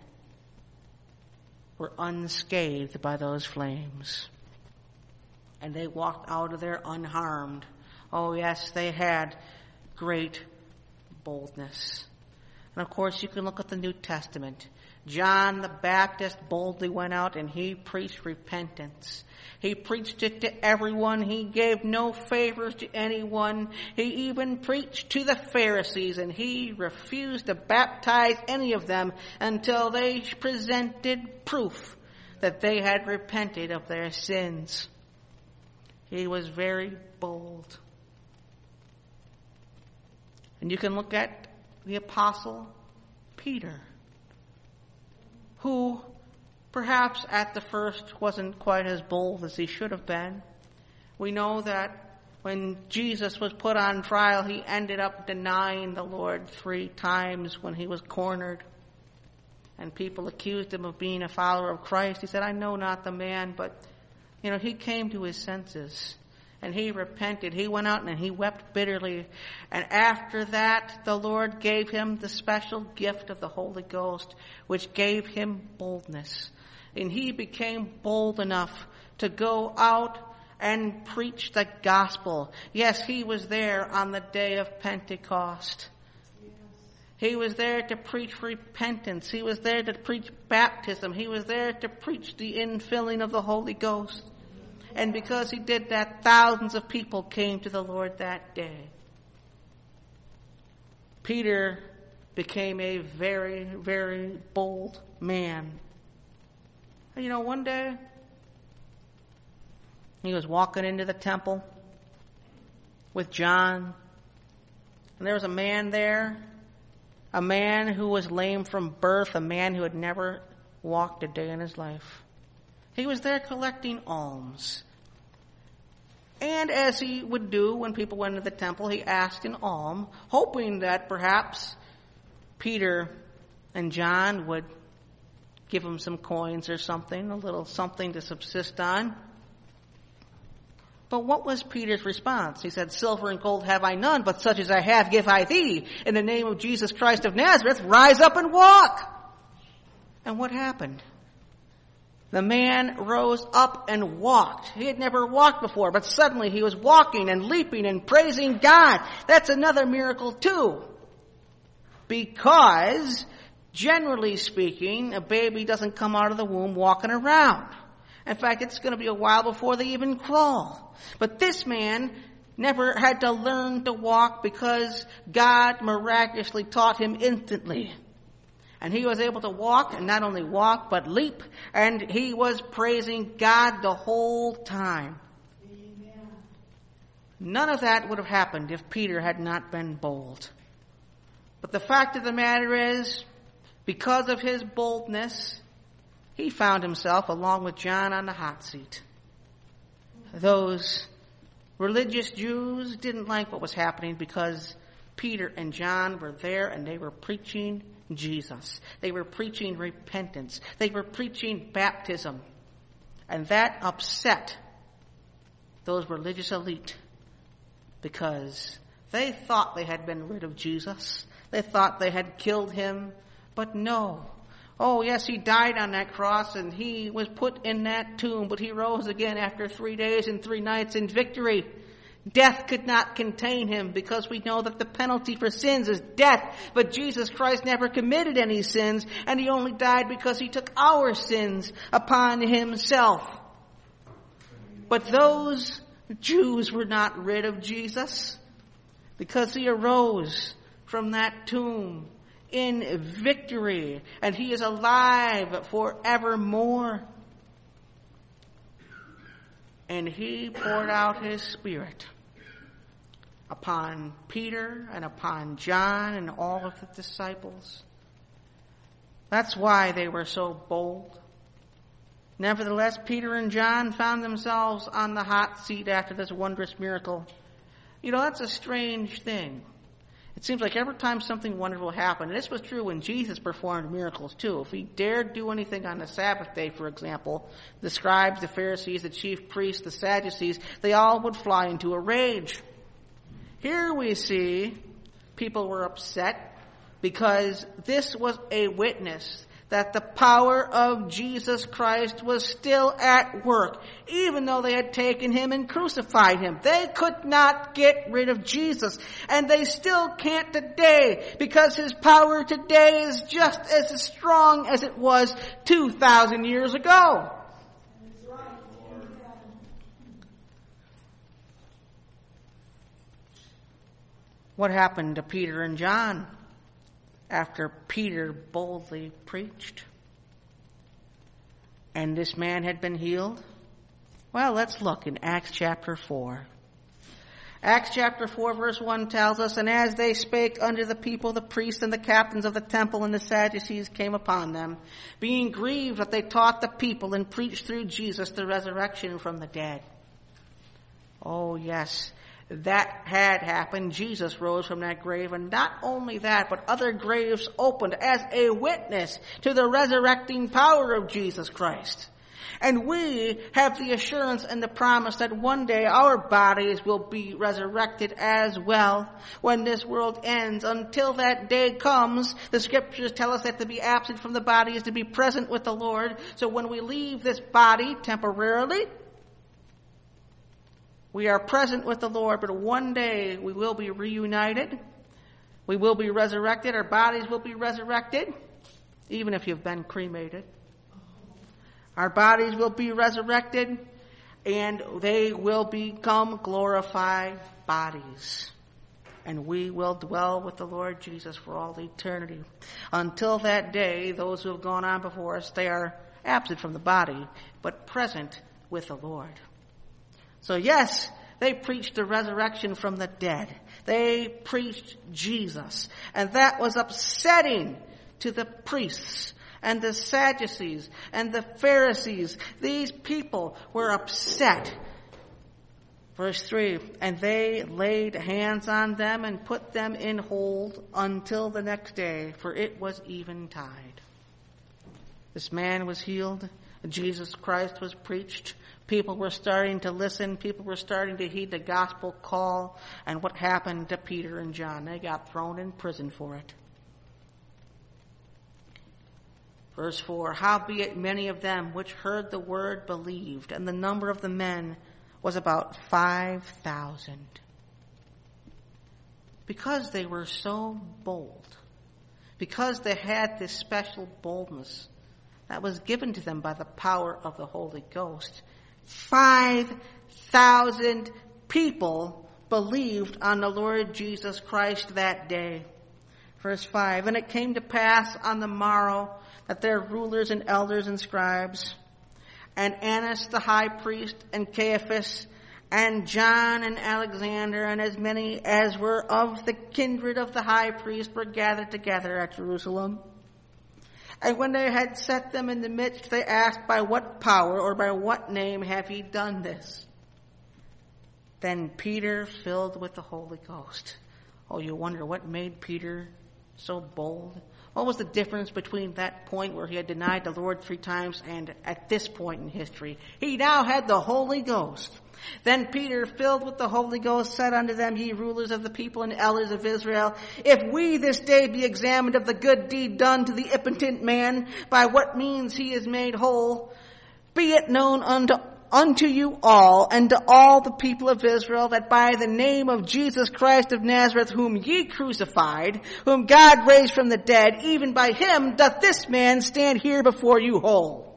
were unscathed by those flames. And they walked out of there unharmed. Oh yes, they had great boldness. And of course, you can look at the New Testament. John the Baptist boldly went out and he preached repentance. He preached it to everyone. He gave no favors to anyone. He even preached to the Pharisees, and he refused to baptize any of them until they presented proof that they had repented of their sins. He was very bold. And you can look at the Apostle Peter, who perhaps at the first wasn't quite as bold as he should have been. We know that when Jesus was put on trial, he ended up denying the Lord 3 times when he was cornered. And people accused him of being a follower of Christ. He said, I know not the man, but, he came to his senses. And he repented. He went out and he wept bitterly. And after that, the Lord gave him the special gift of the Holy Ghost, which gave him boldness. And he became bold enough to go out and preach the gospel. Yes, he was there on the day of Pentecost. He was there to preach repentance. He was there to preach baptism. He was there to preach the infilling of the Holy Ghost. And because he did that, thousands of people came to the Lord that day. Peter became a very, very bold man. And one day, he was walking into the temple with John. And there was a man there, a man who was lame from birth, a man who had never walked a day in his life. He was there collecting alms. And as he would do when people went into the temple, he asked an alms, hoping that perhaps Peter and John would give him some coins or something, a little something to subsist on. But what was Peter's response? He said, silver and gold have I none, but such as I have give I thee. In the name of Jesus Christ of Nazareth, rise up and walk. And what happened? The man rose up and walked. He had never walked before, but suddenly he was walking and leaping and praising God. That's another miracle too. Because, generally speaking, a baby doesn't come out of the womb walking around. In fact, it's going to be a while before they even crawl. But this man never had to learn to walk because God miraculously taught him instantly. And he was able to walk, and not only walk, but leap. And he was praising God the whole time. Amen. None of that would have happened if Peter had not been bold. But the fact of the matter is, because of his boldness, he found himself, along with John, on the hot seat. Those religious Jews didn't like what was happening because Peter and John were there and they were preaching Jesus. They were preaching repentance. They were preaching baptism. And that upset those religious elite because they thought they had been rid of Jesus. They thought they had killed him. But no. Oh, yes, he died on that cross and he was put in that tomb, but he rose again after 3 days and 3 nights in victory. Death could not contain him because we know that the penalty for sins is death. But Jesus Christ never committed any sins, and he only died because he took our sins upon himself. But those Jews were not rid of Jesus because he arose from that tomb in victory, and he is alive forevermore. And he poured out his Spirit upon Peter and upon John and all of the disciples. That's why they were so bold. Nevertheless, Peter and John found themselves on the hot seat after this wondrous miracle. You know, that's a strange thing. It seems like every time something wonderful happened, and this was true when Jesus performed miracles too. If he dared do anything on the Sabbath day, for example, the scribes, the Pharisees, the chief priests, the Sadducees, they all would fly into a rage. Here we see people were upset because this was a witness that the power of Jesus Christ was still at work, even though they had taken him and crucified him. They could not get rid of Jesus, and they still can't today, because his power today is just as strong as it was 2,000 years ago. What happened to Peter and John after Peter boldly preached and this man had been healed? Well, let's look in Acts chapter 4. Acts chapter 4 verse 1 tells us, and as they spake unto the people, the priests and the captains of the temple and the Sadducees came upon them, being grieved that they taught the people and preached through Jesus the resurrection from the dead. Oh yes, that had happened. Jesus rose from that grave, and not only that, but other graves opened as a witness to the resurrecting power of Jesus Christ. And we have the assurance and the promise that one day our bodies will be resurrected as well when this world ends. Until that day comes, the scriptures tell us that to be absent from the body is to be present with the Lord. So when we leave this body temporarily, we are present with the Lord, but one day we will be reunited. We will be resurrected. Our bodies will be resurrected, even if you've been cremated. Our bodies will be resurrected, and they will become glorified bodies. And we will dwell with the Lord Jesus for all eternity. Until that day, those who have gone on before us, they are absent from the body, but present with the Lord. So yes, they preached the resurrection from the dead. They preached Jesus. And that was upsetting to the priests and the Sadducees and the Pharisees. These people were upset. Verse 3, and they laid hands on them and put them in hold until the next day, for it was eventide. This man was healed. Jesus Christ was preached. People were starting to listen. People were starting to heed the gospel call. And what happened to Peter and John? They got thrown in prison for it. Verse 4, howbeit many of them which heard the word believed, and the number of the men was about 5,000. Because they were so bold, because they had this special boldness that was given to them by the power of the Holy Ghost, 5,000 people believed on the Lord Jesus Christ that day. Verse 5, and it came to pass on the morrow that their rulers and elders and scribes, and Annas the high priest, and Caiaphas, and John and Alexander, and as many as were of the kindred of the high priest were gathered together at Jerusalem. And when they had set them in the midst, they asked, by what power or by what name have ye done this? Then Peter, filled with the Holy Ghost. Oh, you wonder what made Peter so bold? What was the difference between that point where he had denied the Lord 3 times and at this point in history? He now had the Holy Ghost. Then Peter, filled with the Holy Ghost, said unto them, ye rulers of the people and elders of Israel, if we this day be examined of the good deed done to the impotent man, by what means he is made whole, be it known unto you all and to all the people of Israel that by the name of Jesus Christ of Nazareth, whom ye crucified, whom God raised from the dead, even by him doth this man stand here before you whole.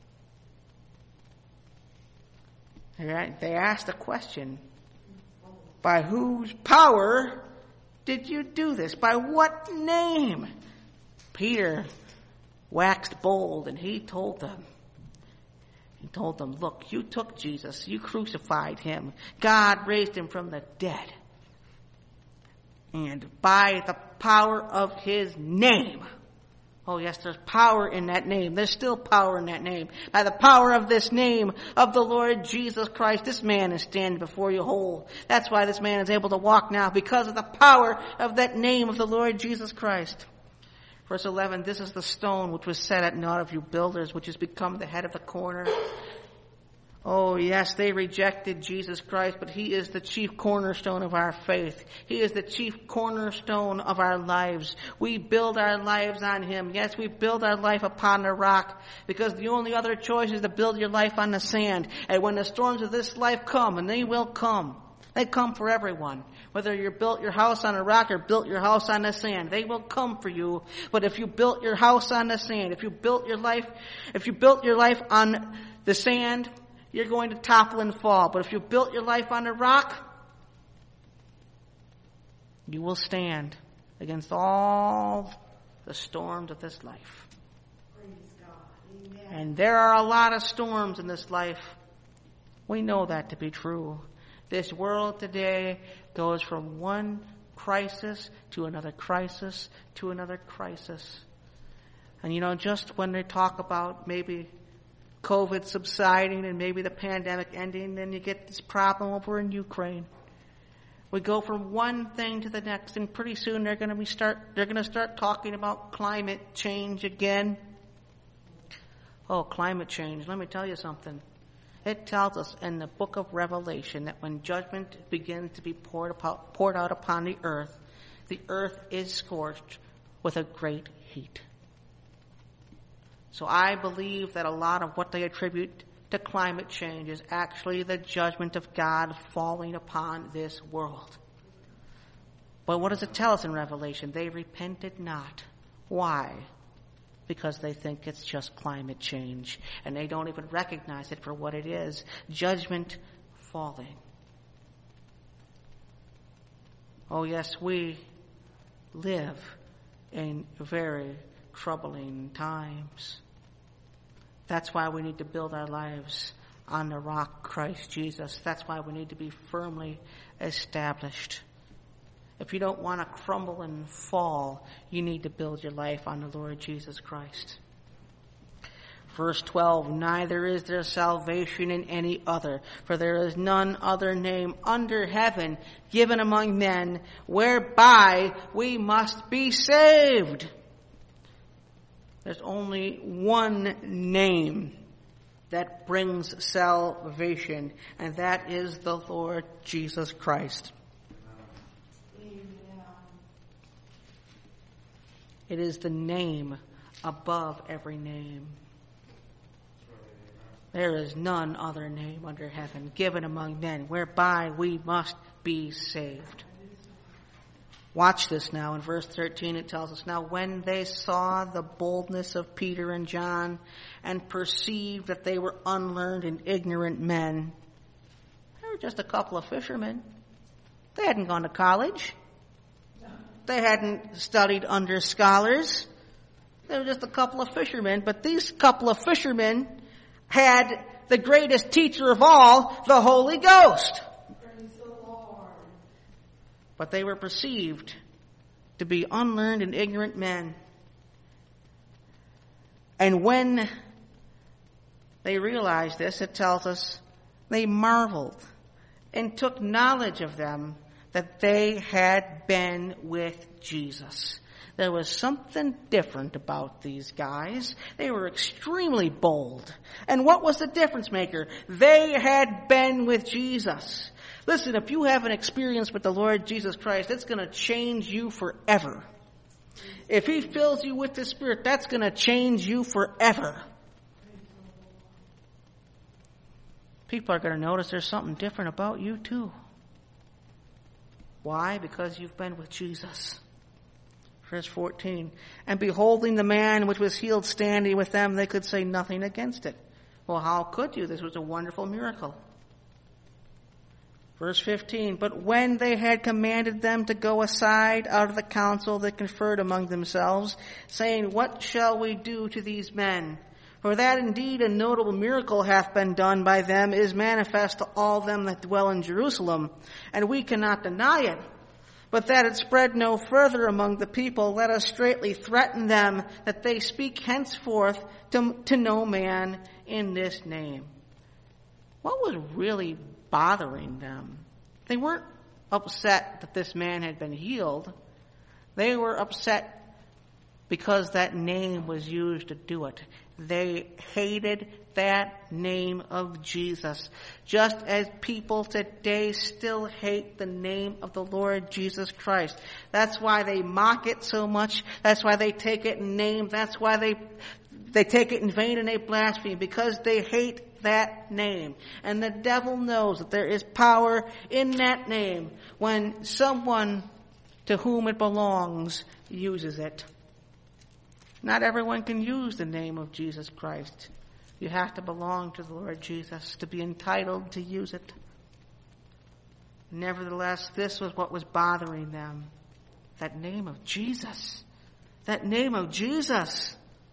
They asked a question. By whose power did you do this? By what name? Peter waxed bold and he told them, look, you took Jesus, you crucified him. God raised him from the dead. And by the power of his name, oh yes, there's power in that name. There's still power in that name. By the power of this name of the Lord Jesus Christ, this man is standing before you whole. That's why this man is able to walk now, because of the power of that name of the Lord Jesus Christ. Verse 11, this is the stone which was set at naught of you builders, which has become the head of the corner. Oh yes, they rejected Jesus Christ, but he is the chief cornerstone of our faith. He is the chief cornerstone of our lives. We build our lives on him. Yes, we build our life upon the rock, because the only other choice is to build your life on the sand. And when the storms of this life come, and they will come, they come for everyone. Whether you built your house on a rock or built your house on the sand, they will come for you. But if you built your house on the sand, if you built your life on the sand, you're going to topple and fall. But if you built your life on the rock, you will stand against all the storms of this life.
Praise God. Amen.
And there are a lot of storms in this life. We know that to be true. This world today goes from one crisis to another crisis to another crisis. And just when they talk about maybe COVID subsiding and maybe the pandemic ending, then you get this problem over in Ukraine. We go from one thing to the next, and pretty soon they're going to start talking about climate change again. Oh, climate change. Let me tell you something. It tells us in the book of Revelation that when judgment begins to be poured out upon the earth is scorched with a great heat. So I believe that a lot of what they attribute to climate change is actually the judgment of God falling upon this world. But what does it tell us in Revelation? They repented not. Why? Because they think it's just climate change, and they don't even recognize it for what it is. Judgment falling. Oh yes, we live in very troubling times. That's why we need to build our lives on the rock, Christ Jesus. That's why we need to be firmly established. If you don't want to crumble and fall, you need to build your life on the Lord Jesus Christ. Verse 12, neither is there salvation in any other, for there is none other name under heaven given among men whereby we must be saved. There's only one name that brings salvation, and that is the Lord Jesus Christ. It is the name above every name. There is none other name under heaven given among men whereby we must be saved. Watch this now. In verse 13 it tells us, now when they saw the boldness of Peter and John and perceived that they were unlearned and ignorant men, they were just a couple of fishermen. They hadn't gone to college. They hadn't studied under scholars. They were just a couple of fishermen. But these couple of fishermen had the greatest teacher of all, the Holy Ghost.
Praise the Lord.
But they were perceived to be unlearned and ignorant men. And when they realized this, it tells us, they marveled and took knowledge of them that they had been with Jesus. There was something different about these guys. They were extremely bold. And what was the difference maker? They had been with Jesus. Listen, if you have an experience with the Lord Jesus Christ, it's going to change you forever. If He fills you with the Spirit, that's going to change you forever. People are going to notice there's something different about you too. Why? Because you've been with Jesus. Verse 14, and beholding the man which was healed standing with them, they could say nothing against it. Well, how could you? This was a wonderful miracle. Verse 15, but when they had commanded them to go aside out of the council, they conferred among themselves, saying, what shall we do to these men? For that indeed a notable miracle hath been done by them is manifest to all them that dwell in Jerusalem, and we cannot deny it. But that it spread no further among the people, let us straitly threaten them that they speak henceforth to no man in this name. What was really bothering them? They weren't upset that this man had been healed. They were upset because that name was used to do it. They hated that name of Jesus, just as people today still hate the name of the Lord Jesus Christ. That's why they mock it so much. That's why they take it in name. That's why they take it in vain and they blaspheme, because they hate that name. And the devil knows that there is power in that name when someone to whom it belongs uses it. Not everyone can use the name of Jesus Christ. You have to belong to the Lord Jesus to be entitled to use it. Nevertheless, this was what was bothering them. That name of Jesus. That name of Jesus.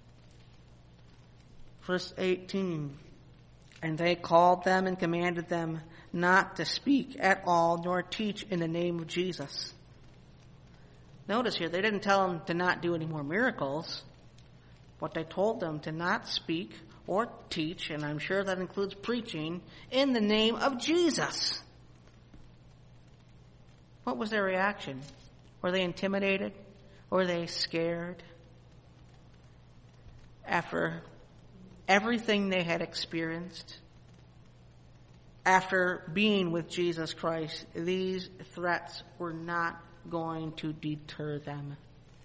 Verse 18. And they called them and commanded them not to speak at all, nor teach in the name of Jesus. Notice here, they didn't tell them to not do any more miracles. What they told them to not speak or teach, and I'm sure that includes preaching, in the name of Jesus. What was their reaction? Were they intimidated? Were they scared? After everything they had experienced, after being with Jesus Christ, these threats were not going to deter them.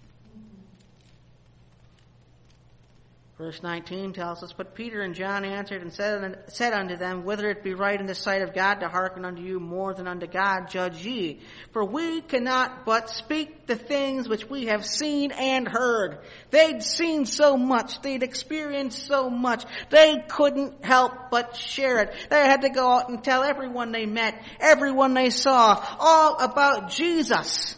Verse 19 tells us, but Peter and John answered and said unto them, whether it be right in the sight of God to hearken unto you more than unto God, judge ye. For we cannot but speak the things which we have seen and heard. They'd seen so much. They'd experienced so much. They couldn't help but share it. They had to go out and tell everyone they met, everyone they saw, all about Jesus.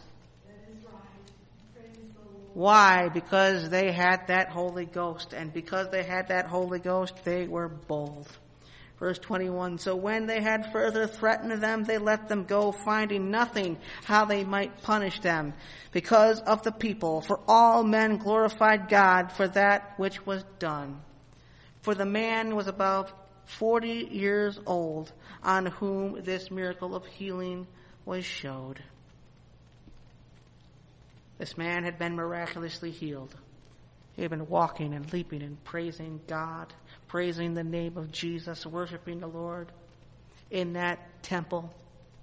Why? Because they had that Holy Ghost. And because they had that Holy Ghost, they were bold. Verse 21, so when they had further threatened them, they let them go, finding nothing how they might punish them, because of the people. For all men glorified God for that which was done. For the man was about 40 years old, on whom this miracle of healing was showed. This man had been miraculously healed. He had been walking and leaping and praising God, praising the name of Jesus, worshiping the Lord in that temple.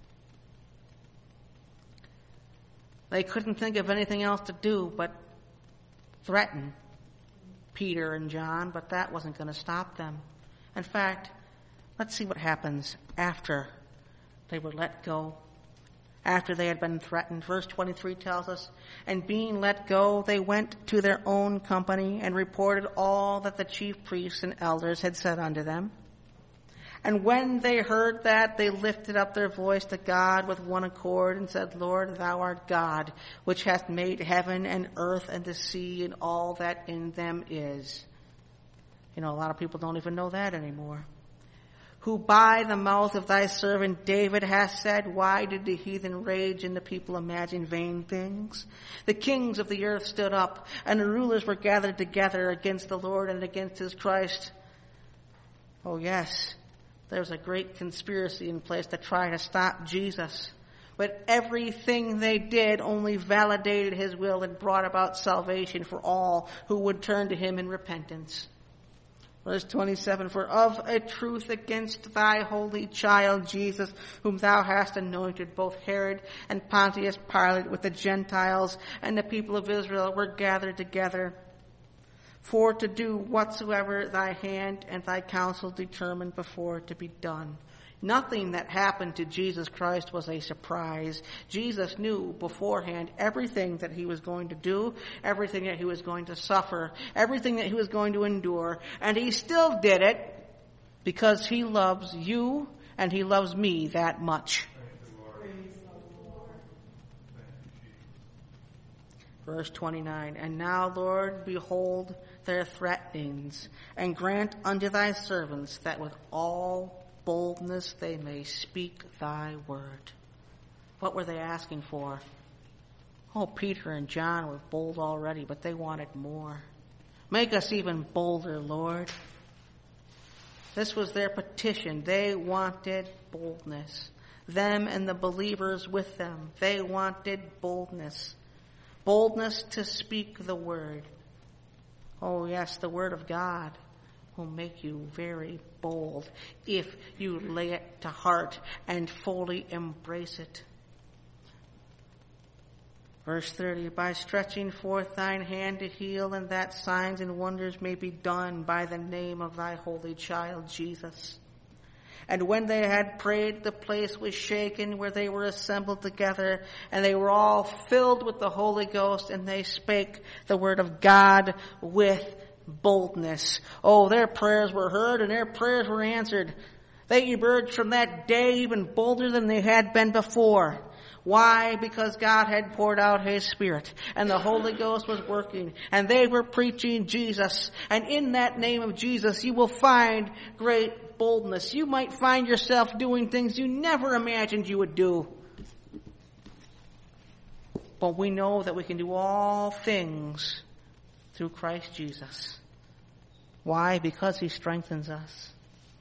They couldn't think of anything else to do but threaten Peter and John, but that wasn't going to stop them. In fact, let's see what happens after they were let go, after they had been threatened. Verse 23 tells us, and being let go, they went to their own company and reported all that the chief priests and elders had said unto them. And when they heard that, they lifted up their voice to God with one accord and said, Lord, thou art God, which hast made heaven and earth and the sea and all that in them is. You know, a lot of people don't even know that anymore. Who by the mouth of thy servant David hath said, why did the heathen rage and the people imagine vain things? The kings of the earth stood up, and the rulers were gathered together against the Lord and against his Christ. Oh yes, there was a great conspiracy in place to try to stop Jesus. But everything they did only validated his will and brought about salvation for all who would turn to him in repentance. Verse 27, for of a truth against thy holy child Jesus, whom thou hast anointed, both Herod and Pontius Pilate with the Gentiles and the people of Israel were gathered together for to do whatsoever thy hand and thy counsel determined before to be done. Nothing that happened to Jesus Christ was a surprise. Jesus knew beforehand everything that he was going to do, everything that he was going to suffer, everything that he was going to endure, and he still did it because he loves you and he loves me that much. Verse 29, and now, Lord, behold their threatenings, and grant unto thy servants that with all boldness they may speak thy word. What were they asking for? Oh, Peter and John were bold already, but they wanted more. Make us even bolder, Lord. This was their petition. They wanted boldness. Them and the believers with them, they wanted boldness. Boldness to speak the word. Oh yes, the word of God will make you very bold if you lay it to heart and fully embrace it. Verse 30, by stretching forth thine hand to heal, and that signs and wonders may be done by the name of thy holy child Jesus. And when they had prayed, the place was shaken where they were assembled together, and they were all filled with the Holy Ghost, and they spake the word of God with boldness. Oh, their prayers were heard and their prayers were answered. They emerged from that day even bolder than they had been before. Why? Because God had poured out his Spirit and the Holy Ghost was working and they were preaching Jesus. And in that name of Jesus, you will find great boldness. You might find yourself doing things you never imagined you would do. But we know that we can do all things through Christ Jesus. Why? Because he strengthens us.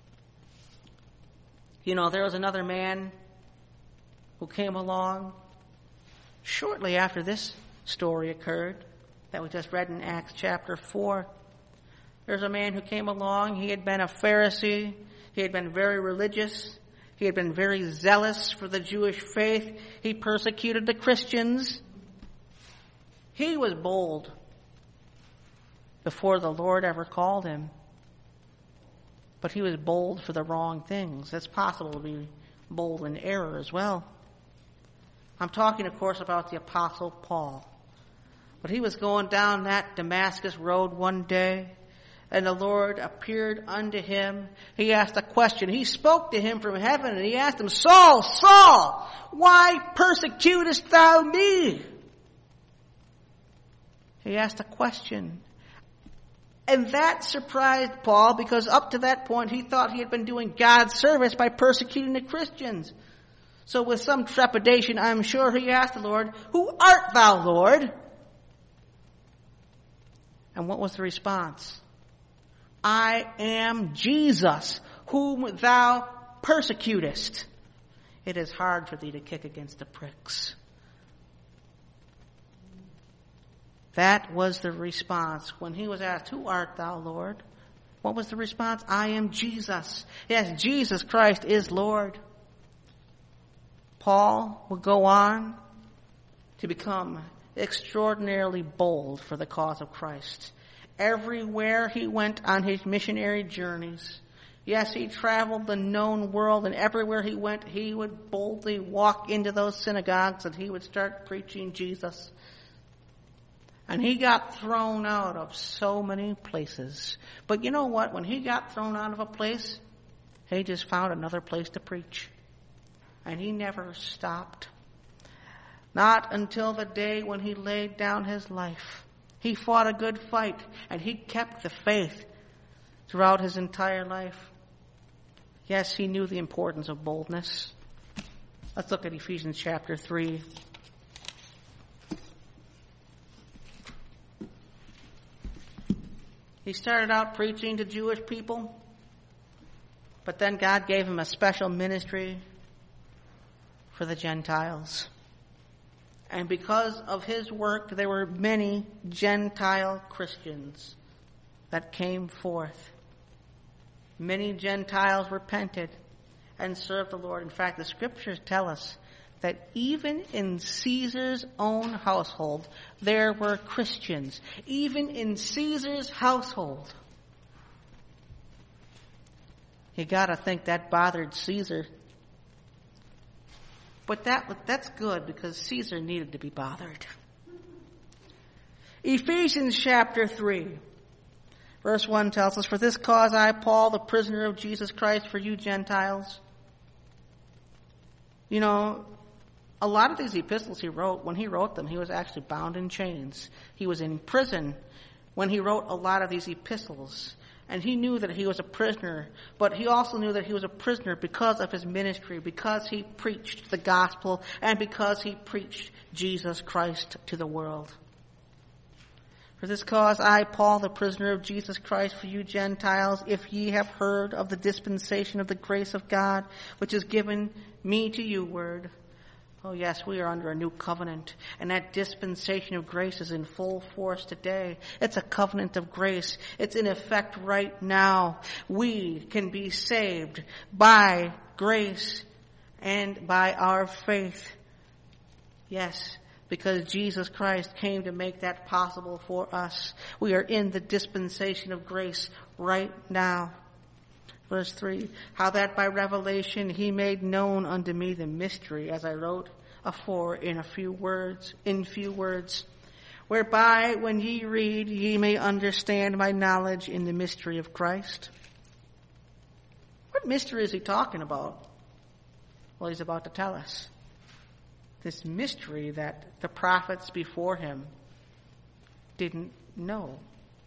You know, there was another man who came along shortly after this story occurred that we just read in Acts chapter 4. There's a man who came along. He had been a Pharisee. He had been very religious. He had been very zealous for the Jewish faith. He persecuted the Christians. He was bold before the Lord ever called him. But he was bold for the wrong things. It's possible to be bold in error as well. I'm talking, of course, about the Apostle Paul. But he was going down that Damascus road one day, and the Lord appeared unto him. He asked a question. He spoke to him from heaven, and he asked him, Saul, Saul, why persecutest thou me? He asked a question. And that surprised Paul, because up to that point he thought he had been doing God's service by persecuting the Christians. So with some trepidation, I'm sure he asked the Lord, who art thou, Lord? And what was the response? I am Jesus, whom thou persecutest. It is hard for thee to kick against the pricks. That was the response. When he was asked, "Who art thou, Lord?" What was the response? "I am Jesus." Yes, Jesus Christ is Lord. Paul would go on to become extraordinarily bold for the cause of Christ. Everywhere he went on his missionary journeys, yes, he traveled the known world, and everywhere he went, he would boldly walk into those synagogues and he would start preaching Jesus. And he got thrown out of so many places. But you know what? When he got thrown out of a place, he just found another place to preach. And he never stopped. Not until the day when he laid down his life. He fought a good fight, and he kept the faith throughout his entire life. Yes, he knew the importance of boldness. Let's look at Ephesians chapter 3. He started out preaching to Jewish people, but then God gave him a special ministry for the Gentiles. And because of his work, there were many Gentile Christians that came forth. Many Gentiles repented and served the Lord. In fact, the scriptures tell us that even in Caesar's own household, there were Christians. Even in Caesar's household. You gotta think that bothered Caesar. But that's good, because Caesar needed to be bothered. Ephesians chapter 3, verse 1 tells us, "For this cause I, Paul, the prisoner of Jesus Christ, for you Gentiles." You know, a lot of these epistles he wrote, when he wrote them, he was actually bound in chains. He was in prison when he wrote a lot of these epistles. And he knew that he was a prisoner, but he also knew that he was a prisoner because of his ministry, because he preached the gospel, and because he preached Jesus Christ to the world. "For this cause I, Paul, the prisoner of Jesus Christ, for you Gentiles, if ye have heard of the dispensation of the grace of God, which is given me to you word." Oh yes, we are under a new covenant, and that dispensation of grace is in full force today. It's a covenant of grace. It's in effect right now. We can be saved by grace and by our faith. Yes, because Jesus Christ came to make that possible for us. We are in the dispensation of grace right now. Verse 3, "How that by revelation he made known unto me the mystery, as I wrote afore in few words, whereby when ye read, ye may understand my knowledge in the mystery of Christ." What mystery is he talking about? Well, he's about to tell us. This mystery that the prophets before him didn't know.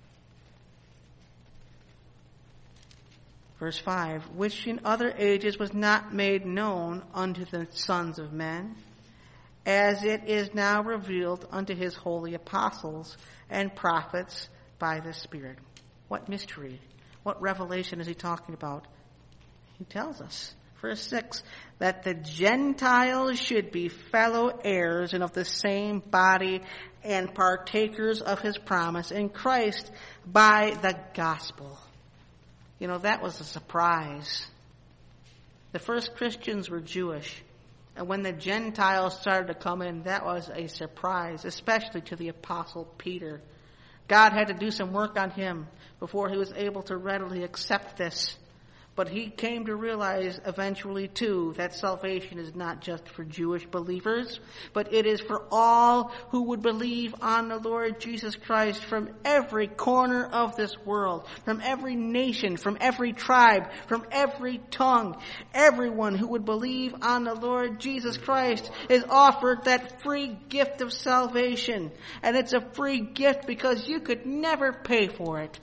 Verse 5, "Which in other ages was not made known unto the sons of men, as it is now revealed unto his holy apostles and prophets by the Spirit." What mystery? What revelation is he talking about? He tells us. Verse 6, "That the Gentiles should be fellow heirs and of the same body and partakers of his promise in Christ by the gospel." You know, that was a surprise. The first Christians were Jewish. And when the Gentiles started to come in, that was a surprise, especially to the Apostle Peter. God had to do some work on him before he was able to readily accept this. But he came to realize eventually, too, that salvation is not just for Jewish believers, but it is for all who would believe on the Lord Jesus Christ from every corner of this world, from every nation, from every tribe, from every tongue. Everyone who would believe on the Lord Jesus Christ is offered that free gift of salvation. And it's a free gift because you could never pay for it.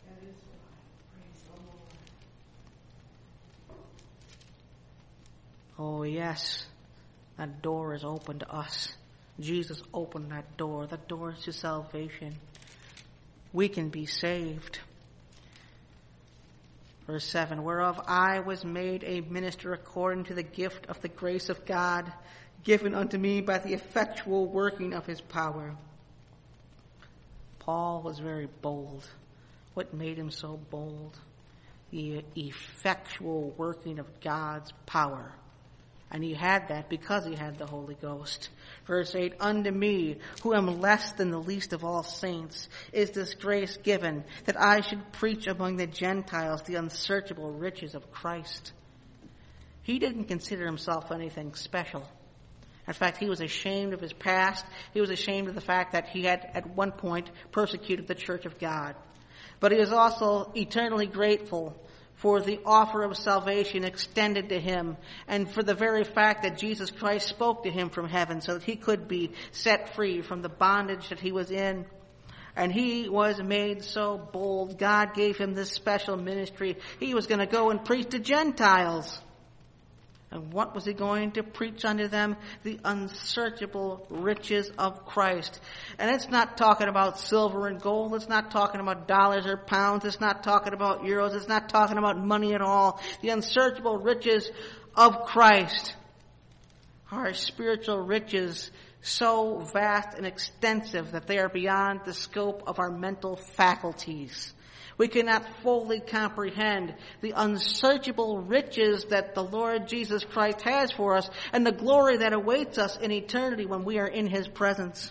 Oh yes, that door is open to us. Jesus opened that door. The door to salvation. We can be saved. Verse 7, "Whereof I was made a minister according to the gift of the grace of God, given unto me by the effectual working of his power." Paul was very bold. What made him so bold? The effectual working of God's power. And he had that because he had the Holy Ghost. Verse 8, unto me, who am less than the least of all saints, is this grace given, that I should preach among the Gentiles the unsearchable riches of Christ. He didn't consider himself anything special. In fact, he was ashamed of his past. He was ashamed of the fact that he had at one point persecuted the church of God. But he was also eternally grateful for the offer of salvation extended to him, and for the very fact that Jesus Christ spoke to him from heaven so that he could be set free from the bondage that he was in. And he was made so bold. God gave him this special ministry. He was going to go and preach to Gentiles. And what was he going to preach unto them? The unsearchable riches of Christ. And it's not talking about silver and gold. It's not talking about dollars or pounds. It's not talking about euros. It's not talking about money at all. The unsearchable riches of Christ. Our spiritual riches so vast and extensive that they are beyond the scope of our mental faculties. We cannot fully comprehend the unsearchable riches that the Lord Jesus Christ has for us and the glory that awaits us in eternity when we are in his presence.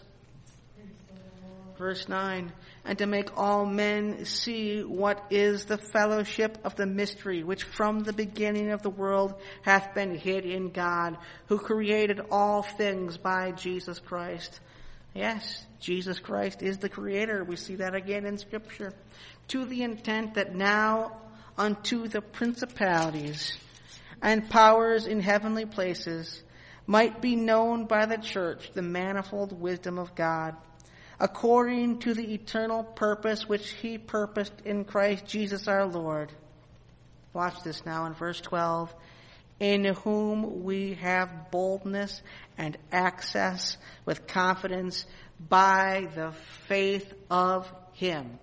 Verse 9, and to make all men see what is the fellowship of the mystery, which from the beginning of the world hath been hid in God, who created all things by Jesus Christ. Yes, Jesus Christ is the creator. We see that again in Scripture. To the intent that now unto the principalities and powers in heavenly places might be known by the church the manifold wisdom of God, according to the eternal purpose which he purposed in Christ Jesus our Lord. Watch this now in verse 12. In whom we have boldness and access with confidence by the faith of him.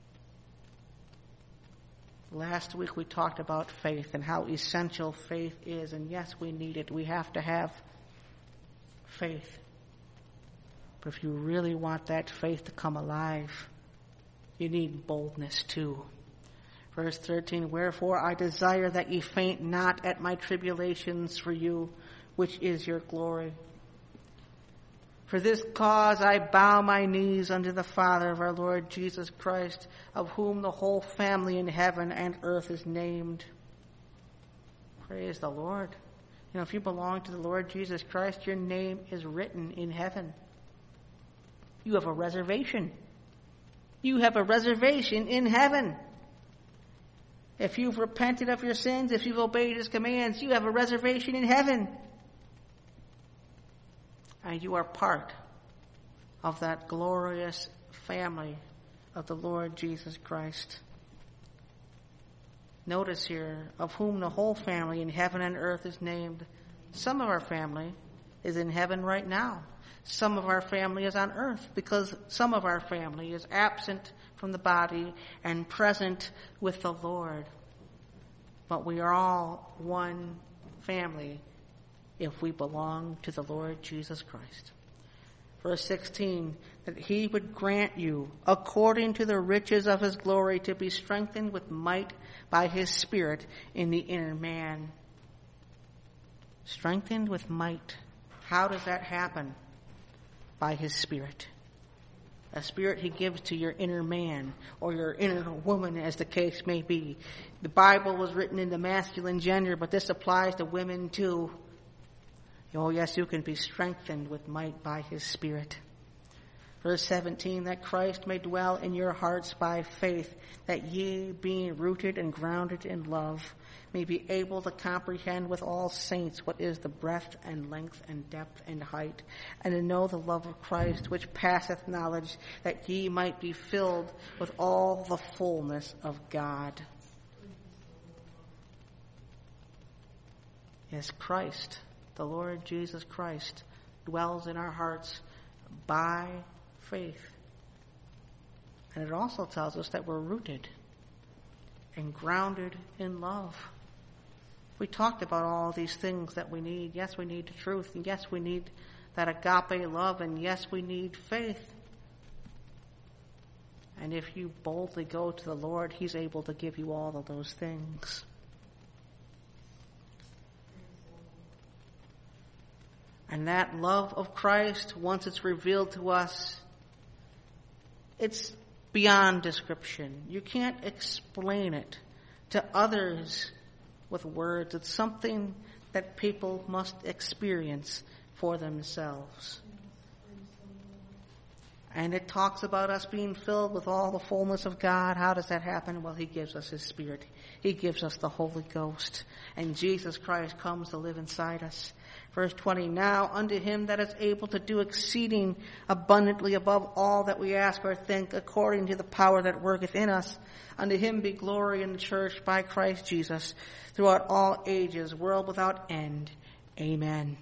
Last week we talked about faith and how essential faith is. And yes, we need it. We have to have faith. But if you really want that faith to come alive, you need boldness too. Verse 13, wherefore I desire that ye faint not at my tribulations for you, which is your glory. For this cause I bow my knees unto the Father of our Lord Jesus Christ, of whom the whole family in heaven and earth is named. Praise the Lord. You know, if you belong to the Lord Jesus Christ, your name is written in heaven. You have a reservation. You have a reservation in heaven. If you've repented of your sins, if you've obeyed his commands, you have a reservation in heaven. And you are part of that glorious family of the Lord Jesus Christ. Notice here, of whom the whole family in heaven and earth is named. Some of our family is in heaven right now. Some of our family is on earth because some of our family is absent from the body and present with the Lord. But we are all one family if we belong to the Lord Jesus Christ. Verse 16, that he would grant you, according to the riches of his glory, to be strengthened with might by his Spirit in the inner man. Strengthened with might. How does that happen? By his Spirit. A spirit he gives to your inner man or your inner woman, as the case may be. The Bible was written in the masculine gender, but this applies to women too. Oh yes, you can be strengthened with might by his Spirit. Verse 17, that Christ may dwell in your hearts by faith, that ye, being rooted and grounded in love, may be able to comprehend with all saints what is the breadth and length and depth and height, and to know the love of Christ, which passeth knowledge, that ye might be filled with all the fullness of God. Yes, Christ, the Lord Jesus Christ, dwells in our hearts by faith. And it also tells us that we're rooted and grounded in love. We talked about all these things that we need. Yes, we need the truth. And yes, we need that agape love. And yes, we need faith. And if you boldly go to the Lord, He's able to give you all of those things. And that love of Christ, once it's revealed to us, it's beyond description. You can't explain it to others with words. It's something that people must experience for themselves. And it talks about us being filled with all the fullness of God. How does that happen? Well, He gives us His Spirit. He gives us the Holy Ghost. And Jesus Christ comes to live inside us. Verse 20, now unto Him that is able to do exceeding abundantly above all that we ask or think, according to the power that worketh in us, unto Him be glory in the church by Christ Jesus, throughout all ages, world without end. Amen.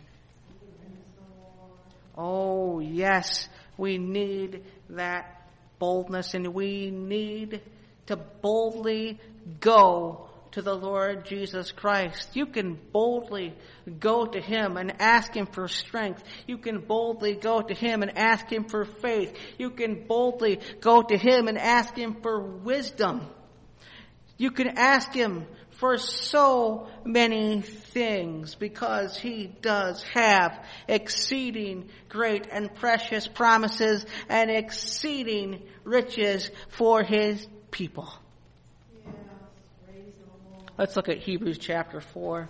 Oh, yes, we need that boldness, and we need to boldly go to the Lord Jesus Christ. You can boldly go to Him and ask Him for strength. You can boldly go to Him and ask Him for faith. You can boldly go to Him and ask Him for wisdom. You can ask Him for so many things, because He does have exceeding great and precious promises and exceeding riches for His people. Let's look at Hebrews chapter 4.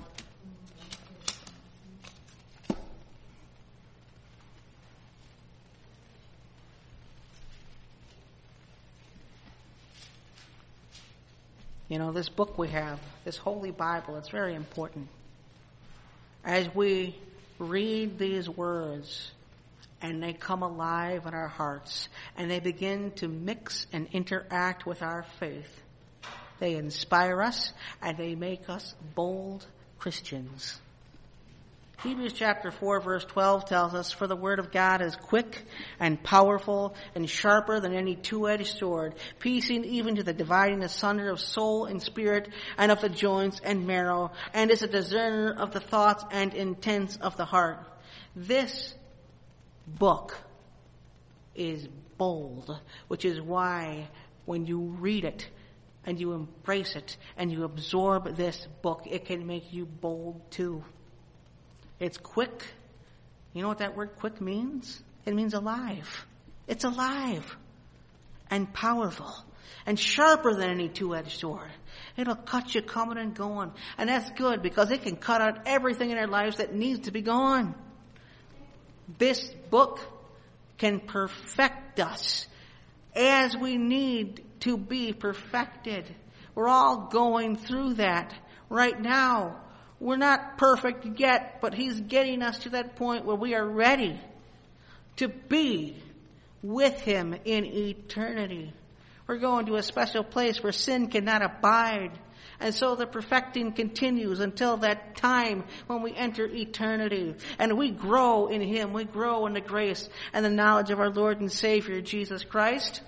You know, this book we have, this Holy Bible, it's very important. As we read these words and they come alive in our hearts and they begin to mix and interact with our faith, they inspire us and they make us bold Christians. Hebrews chapter 4 verse 12 tells us, for the word of God is quick and powerful and sharper than any two-edged sword, piercing even to the dividing asunder of soul and spirit and of the joints and marrow, and is a discerner of the thoughts and intents of the heart. This book is bold, which is why when you read it and you embrace it and you absorb this book, it can make you bold too. It's quick. You know what that word quick means? It means alive. It's alive and powerful and sharper than any two-edged sword. It'll cut you coming and going. And that's good, because it can cut out everything in our lives that needs to be gone. This book can perfect us as we need to be perfected. We're all going through that right now. We're not perfect yet, but He's getting us to that point where we are ready to be with Him in eternity. We're going to a special place where sin cannot abide. And so the perfecting continues until that time when we enter eternity. And we grow in Him. We grow in the grace and the knowledge of our Lord and Savior, Jesus Christ.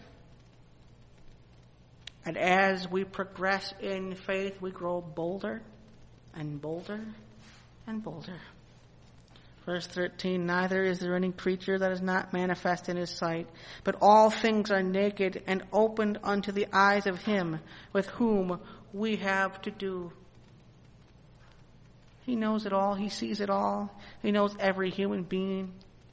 And as we progress in faith, we grow bolder and bolder and bolder. Verse 13, neither is there any creature that is not manifest in His sight, but all things are naked and opened unto the eyes of Him with whom we have to do. He knows it all. He sees it all. He knows every human being.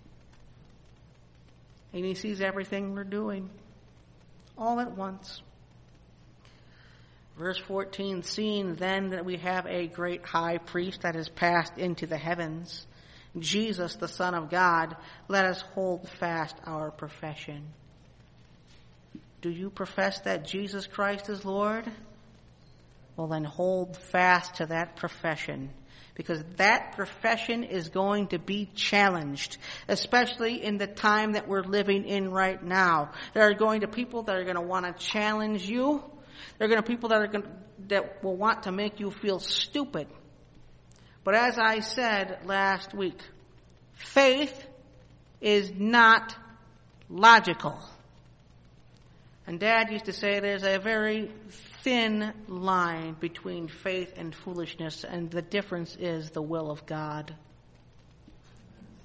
And He sees everything we're doing all at once. Verse 14, seeing then that we have a great high priest that has passed into the heavens, Jesus, the Son of God, let us hold fast our profession. Do you profess that Jesus Christ is Lord? Well, then hold fast to that profession, because that profession is going to be challenged, especially in the time that we're living in right now. There are going to people that are going to want to challenge you. There are going to be people that will want to make you feel stupid. But as I said last week, faith is not logical. And Dad used to say there's a very thin line between faith and foolishness, and the difference is the will of God.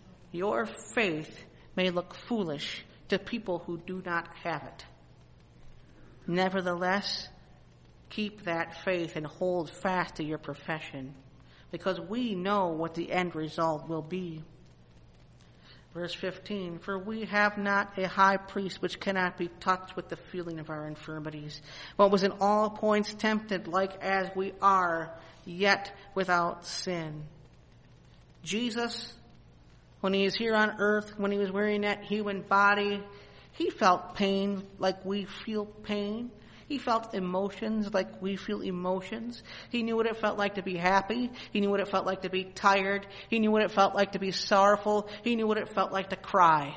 Your faith may look foolish to people who do not have it. Nevertheless, keep that faith and hold fast to your profession, because we know what the end result will be. Verse 15, for we have not a high priest which cannot be touched with the feeling of our infirmities, but was in all points tempted like as we are, yet without sin. Jesus, when he is here on earth, when he was wearing that human body, he felt pain like we feel pain. He felt emotions like we feel emotions. He knew what it felt like to be happy. He knew what it felt like to be tired. He knew what it felt like to be sorrowful. He knew what it felt like to cry.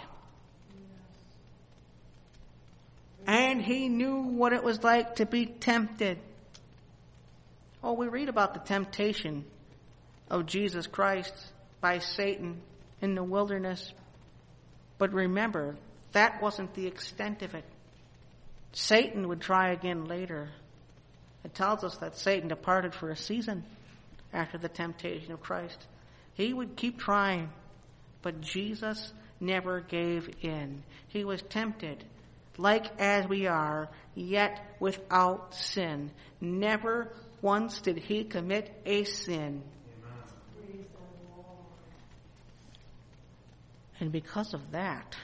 And he knew what it was like to be tempted. Oh, we read about the temptation of Jesus Christ by Satan in the wilderness. But remember, that wasn't the extent of it. Satan would try again later. It tells us that Satan departed for a season after the temptation of Christ. He would keep trying, but Jesus never gave in. He was tempted, like as we are, yet without sin. Never once did he commit a sin.
Praise the Lord.
And because of that,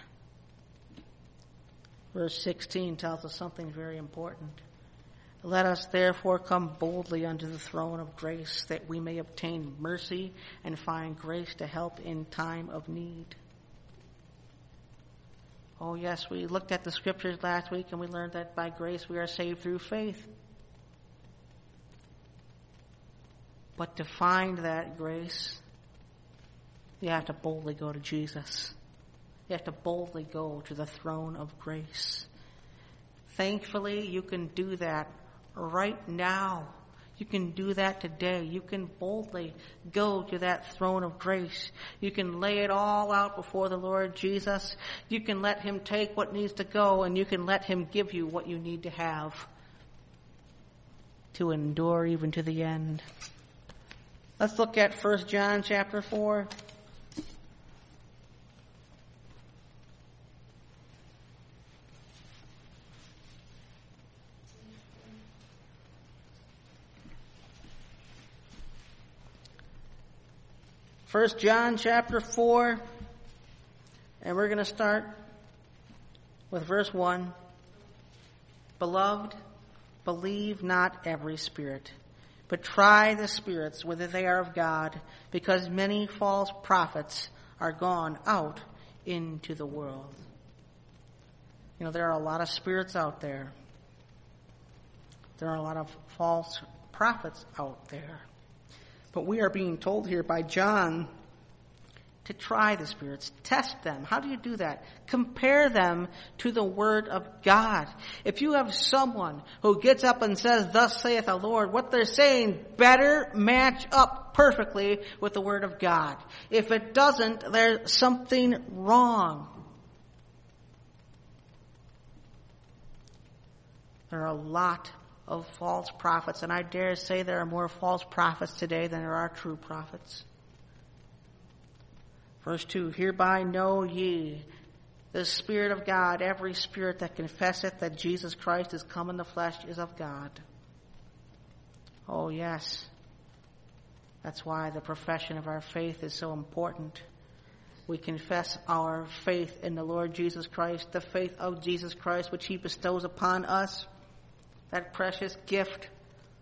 verse 16 tells us something very important. Let us therefore come boldly unto the throne of grace, that we may obtain mercy and find grace to help in time of need. Oh yes, we looked at the scriptures last week and we learned that by grace we are saved through faith. But to find that grace, you have to boldly go to Jesus. You have to boldly go to the throne of grace. Thankfully, you can do that right now. You can do that today. You can boldly go to that throne of grace. You can lay it all out before the Lord Jesus. You can let him take what needs to go, and you can let him give you what you need to have to endure even to the end. Let's look at 1 John chapter 4. 1 John chapter 4, and we're going to start with verse 1. Beloved, believe not every spirit, but try the spirits whether they are of God, because many false prophets are gone out into the world. You know, there are a lot of spirits out there. There are a lot of false prophets out there. But we are being told here by John to try the spirits, test them. How do you do that? Compare them to the Word of God. If you have someone who gets up and says, "Thus saith the Lord," what they're saying better match up perfectly with the Word of God. If it doesn't, there's something wrong. There are a lot of false prophets, and I dare say there are more false prophets today than there are true prophets. Verse 2, hereby know ye the Spirit of God. Every spirit that confesseth that Jesus Christ is come in the flesh is of God. Oh yes, that's why the profession of our faith is so important. We confess our faith in the Lord Jesus Christ, the faith of Jesus Christ which he bestows upon us, that precious gift.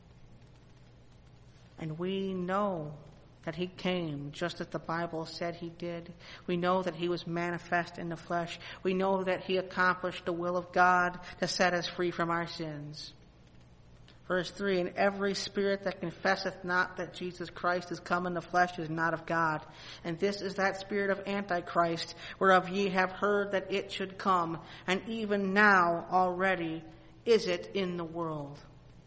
And we know that he came just as the Bible said he did. We know that he was manifest in the flesh. We know that he accomplished the will of God to set us free from our sins. Verse 3, and every spirit that confesseth not that Jesus Christ is come in the flesh is not of God. And this is that spirit of Antichrist, whereof ye have heard that it should come, and even now already is it in the world.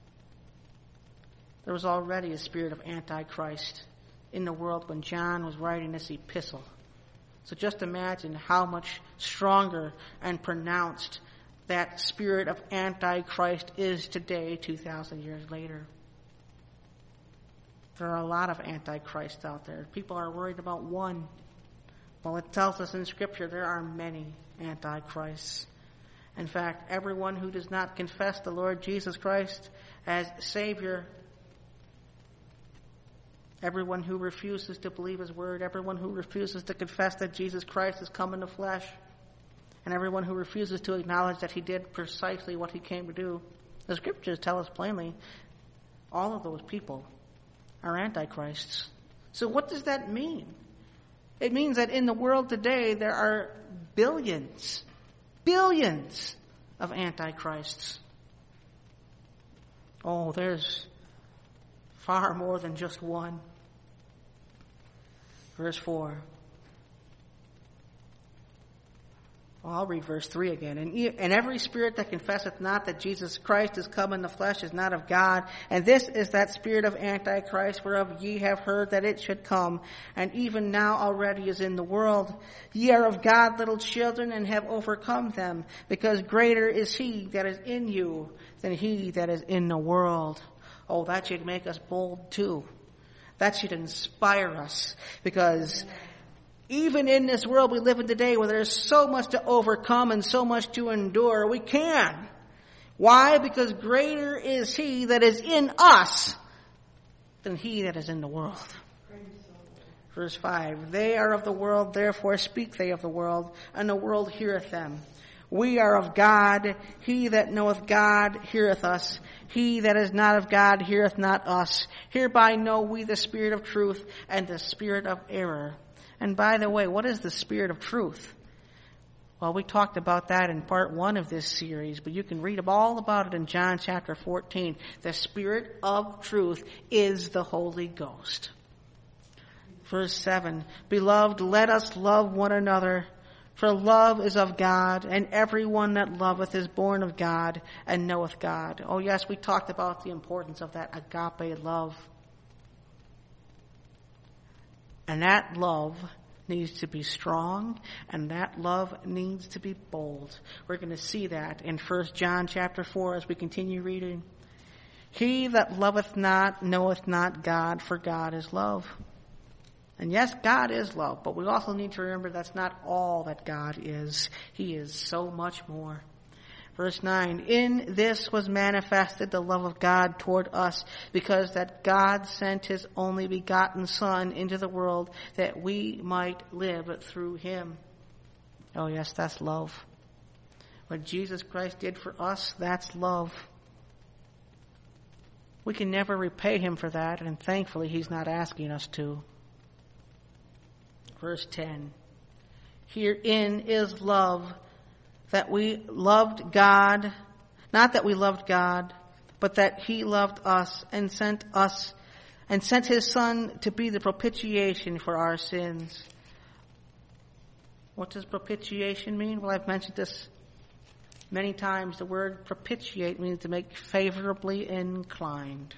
There was already a spirit of Antichrist in the world when John was writing this epistle. So just imagine how much stronger and pronounced that spirit of Antichrist is today, 2,000 years later. There are a lot of Antichrists out there. People are worried about one. Well, it tells us in Scripture there are many Antichrists. In fact, everyone who does not confess the Lord Jesus Christ as Savior, everyone who refuses to believe His word, everyone who refuses to confess that Jesus Christ has come in the flesh, and everyone who refuses to acknowledge that He did precisely what He came to do, the Scriptures tell us plainly, all of those people are antichrists. So what does that mean? It means that in the world today there are billions of antichrists. Oh, there's far more than just one. Verse 4. Well, I'll read verse 3 again. And every spirit that confesseth not that Jesus Christ is come in the flesh is not of God. And this is that spirit of Antichrist, whereof ye have heard that it should come, and even now already is in the world. Ye are of God, little children, and have overcome them, because greater is He that is in you than he that is in the world. Oh, that should make us bold too. That should inspire us, because even in this world we live in today, where there's so much to overcome and so much to endure, we can. Why? Because greater is He that is in us than he that is in the world. Verse 5, they are of the world, therefore speak they of the world, and the world heareth them. We are of God. He that knoweth God heareth us. He that is not of God heareth not us. Hereby know we the spirit of truth and the spirit of error. And by the way, what is the spirit of truth? Well, we talked about that in part 1 of this series, but you can read all about it in John chapter 14. The spirit of truth is the Holy Ghost. Verse 7, beloved, let us love one another, for love is of God, and everyone that loveth is born of God and knoweth God. Oh yes, we talked about the importance of that agape love. And that love needs to be strong, and that love needs to be bold. We're going to see that in 1 John chapter 4 as we continue reading. He that loveth not knoweth not God, for God is love. And yes, God is love, but we also need to remember that's not all that God is. He is so much more. Verse 9, in this was manifested the love of God toward us, because that God sent His only begotten Son into the world that we might live through Him. Oh yes, that's love. What Jesus Christ did for us, that's love. We can never repay Him for that, and thankfully He's not asking us to. Verse 10, herein is love, that we loved God, not that we loved God, but that He loved us and sent His Son to be the propitiation for our sins. What does propitiation mean? Well, I've mentioned this many times. The word propitiate means to make favorably inclined.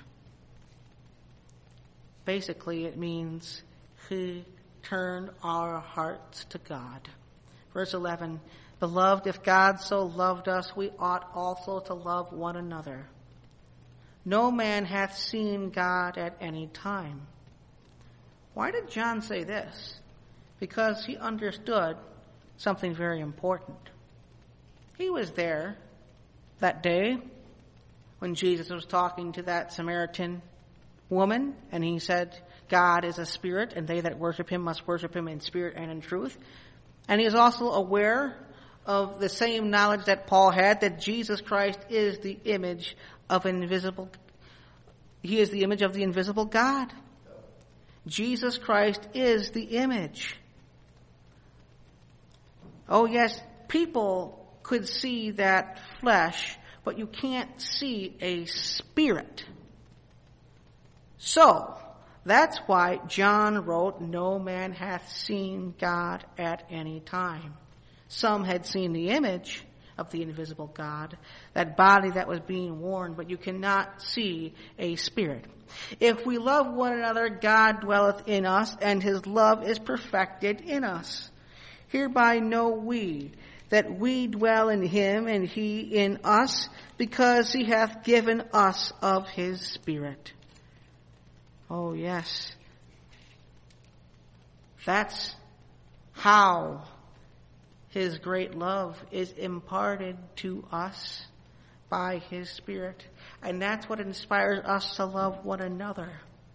Basically, it means He turned our hearts to God. Verse 11, beloved, if God so loved us, we ought also to love one another. No man hath seen God at any time. Why did John say this? Because he understood something very important. He was there that day when Jesus was talking to that Samaritan woman, and He said, God is a spirit, and they that worship Him must worship Him in spirit and in truth. And he is also aware of the same knowledge that Paul had, that Jesus Christ is the image of He is the image of the invisible God. Jesus Christ is the image. Oh yes, people could see that flesh, but you can't see a spirit. So, that's why John wrote, no man hath seen God at any time. Some had seen the image of the invisible God, that body that was being worn, but you cannot see a spirit. If we love one another, God dwelleth in us, and His love is perfected in us. Hereby know we that we dwell in Him, and He in us, because He hath given us of His Spirit. Oh yes. That's how His great love is imparted to us by His Spirit. And that's what inspires us to love one another.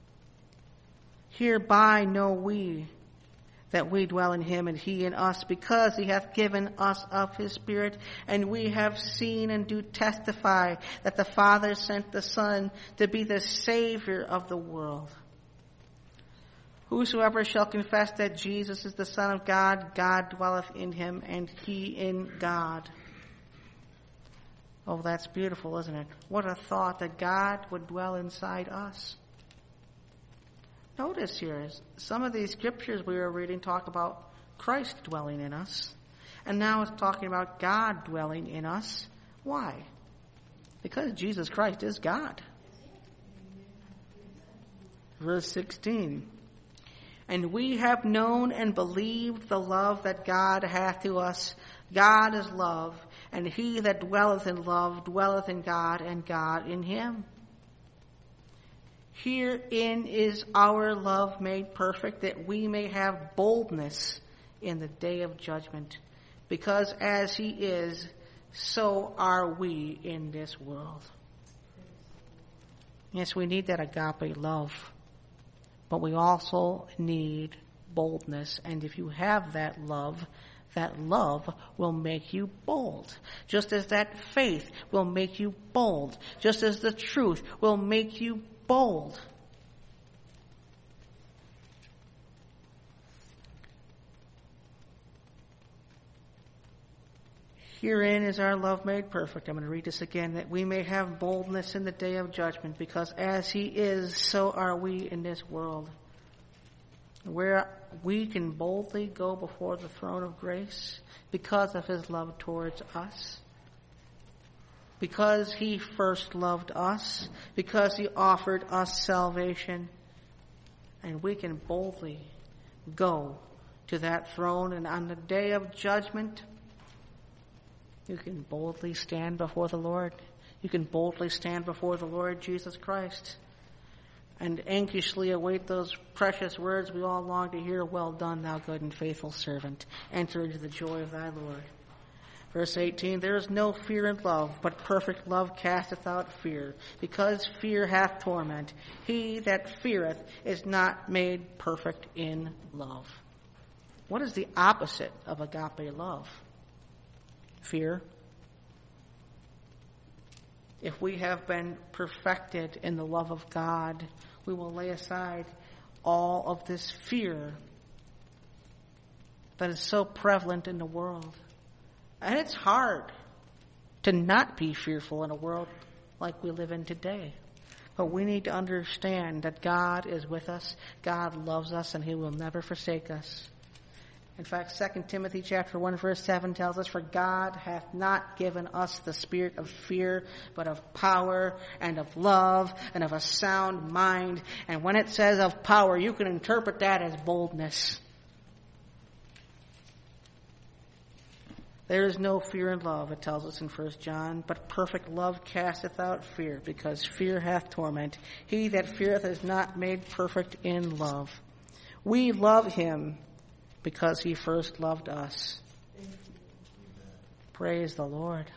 Hereby know we that we dwell in Him and He in us, because He hath given us of His Spirit. And we have seen and do testify that the Father sent the Son to be the Savior of the world. Whosoever shall confess that Jesus is the Son of God, God dwelleth in him, and He in God. Oh, that's beautiful, isn't it? What a thought that God would dwell inside us. Notice here, some of these scriptures we were reading talk about Christ dwelling in us. And now it's talking about God dwelling in us. Why? Because Jesus Christ is God. Verse 16. And we have known and believed the love that God hath to us. God is love, and he that dwelleth in love dwelleth in God, and God in him. Herein is our love made perfect, that we may have boldness in the day of judgment. Because as he is, so are we in this world. Yes, we need that agape love. But we also need boldness. And if you have that love will make you bold. Just as that faith will make you bold. Just as the truth will make you bold. Herein is our love made perfect. I'm going to read this again. That we may have boldness in the day of judgment, because as he is, so are we in this world. Where we can boldly go before the throne of grace because of his love towards us. Because he first loved us. Because he offered us salvation. And we can boldly go to that throne, and on the day of judgment, you can boldly stand before the Lord. You can boldly stand before the Lord Jesus Christ and anxiously await those precious words we all long to hear. Well done, thou good and faithful servant. Enter into the joy of thy Lord. Verse 18, there is no fear in love, but perfect love casteth out fear, because fear hath torment. He that feareth is not made perfect in love. What is the opposite of agape love? Fear. If we have been perfected in the love of God, we will lay aside all of this fear that is so prevalent in the world. And it's hard to not be fearful in a world like we live in today. But we need to understand that God is with us, God loves us, and he will never forsake us. In fact, 2 Timothy chapter 1 verse 7 tells us, for God hath not given us the spirit of fear, but of power and of love and of a sound mind. And when it says of power, you can interpret that as boldness. There is no fear in love, it tells us in 1 John, but perfect love casteth out fear, because fear hath torment. He that feareth is not made perfect in love. We love him because he first loved us. Praise the Lord.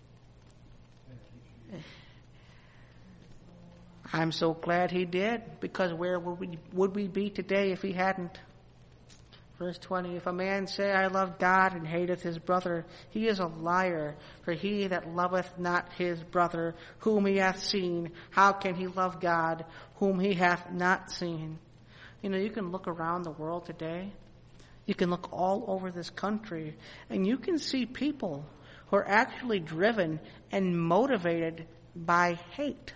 I'm so glad he did, because where would we be today if he hadn't? Verse 20, if a man say, I love God, and hateth his brother, he is a liar. For he that loveth not his brother, whom he hath seen, how can he love God, whom he hath not seen? You know, you can look around the world today. You can look all over this country, and you can see people who are actually driven and motivated by hate.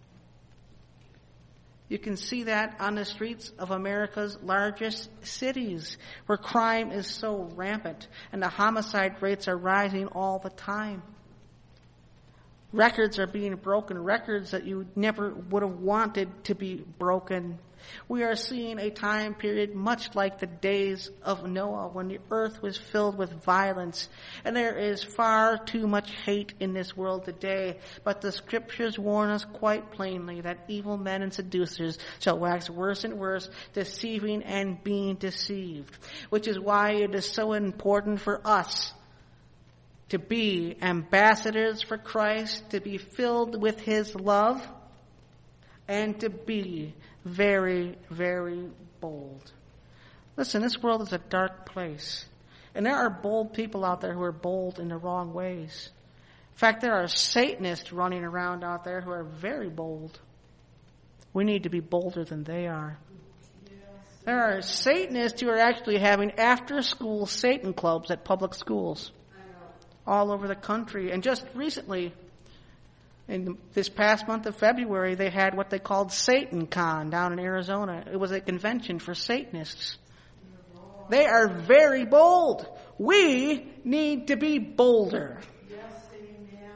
You can see that on the streets of America's largest cities, where crime is so rampant and the homicide rates are rising all the time. Records are being broken, records that you never would have wanted to be broken. We are seeing a time period much like the days of Noah, when the earth was filled with violence. And there is far too much hate in this world today. But the scriptures warn us quite plainly that evil men and seducers shall wax worse and worse, deceiving and being deceived. Which is why it is so important for us to be ambassadors for Christ, to be filled with His love, and to be very, very bold. Listen, this world is a dark place. And there are bold people out there who are bold in the wrong ways. In fact, there are Satanists running around out there who are very bold. We need to be bolder than they are. There are Satanists who are actually having after-school Satan clubs at public schools all over the country. And just recently, in this past month of February, they had what they called Satan Con down in Arizona. It was a convention for Satanists. They are very bold. We need to be bolder.
Yes, amen.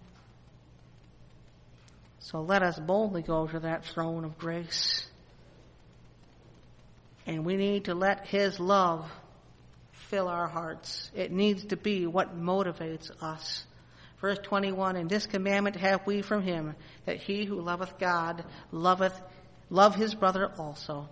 So let us boldly go to that throne of grace. And we need to let His love fill our hearts. It needs to be what motivates us. Verse 21, and this commandment have we from Him, that he who loveth God love his brother also.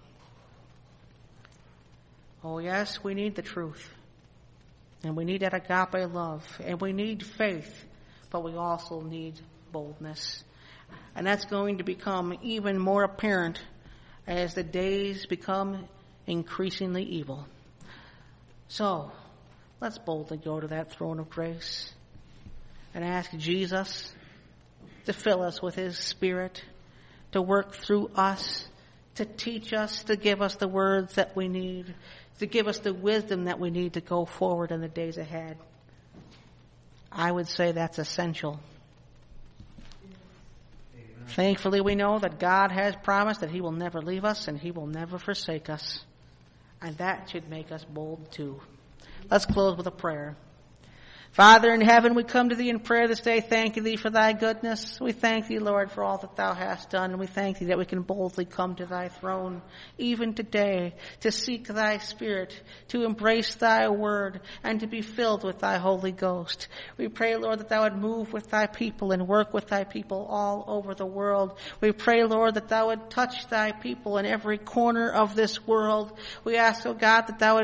Oh yes, we need the truth. And we need that agape love. And we need faith. But we also need boldness. And that's going to become even more apparent as the days become increasingly evil. So, let's boldly go to that throne of grace and ask Jesus to fill us with His Spirit, to work through us, to teach us, to give us the words that we need, to give us the wisdom that we need to go forward in the days ahead. I would say that's essential. Amen. Thankfully, we know that God has promised that He will never leave us and He will never forsake us. And that should make us bold too. Let's close with a prayer. Father in heaven, we come to Thee in prayer this day, thanking Thee for Thy goodness. We thank Thee, Lord, for all that Thou hast done, and we thank Thee that we can boldly come to Thy throne, even today, to seek Thy Spirit, to embrace Thy word, and to be filled with Thy Holy Ghost. We pray, Lord, that Thou would move with Thy people and work with Thy people all over the world. We pray, Lord, that Thou would touch Thy people in every corner of this world. We ask, oh God, that Thou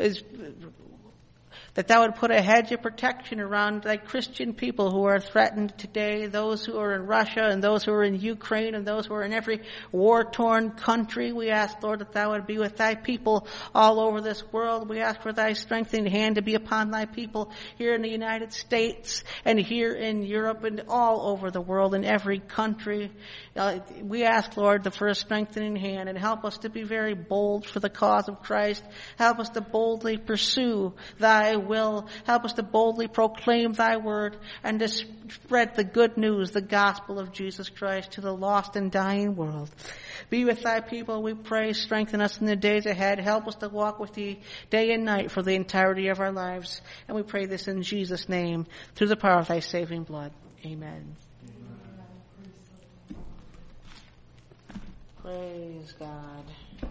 would put a hedge of protection around Thy Christian people who are threatened today, those who are in Russia and those who are in Ukraine and those who are in every war-torn country. We ask, Lord, that Thou would be with Thy people all over this world. We ask for Thy strengthening hand to be upon Thy people here in the United States and here in Europe and all over the world, in every country. We ask, Lord, for a strengthening hand, and help us to be very bold for the cause of Christ. Help us to boldly pursue Thy will. Help us to boldly proclaim Thy word and to spread the good news, the gospel of Jesus Christ to the lost and dying world. Be with Thy people, we pray. Strengthen us in the days ahead. Help us to walk with Thee day and night for the entirety of our lives. And we pray this in Jesus' name, through the power of Thy saving blood. Amen. Praise God.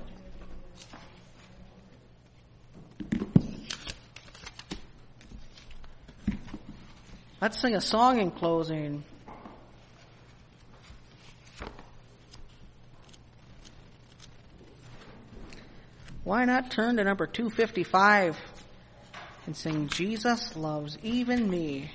Let's sing a song in closing. Why not turn to number 255 and sing Jesus Loves Even Me?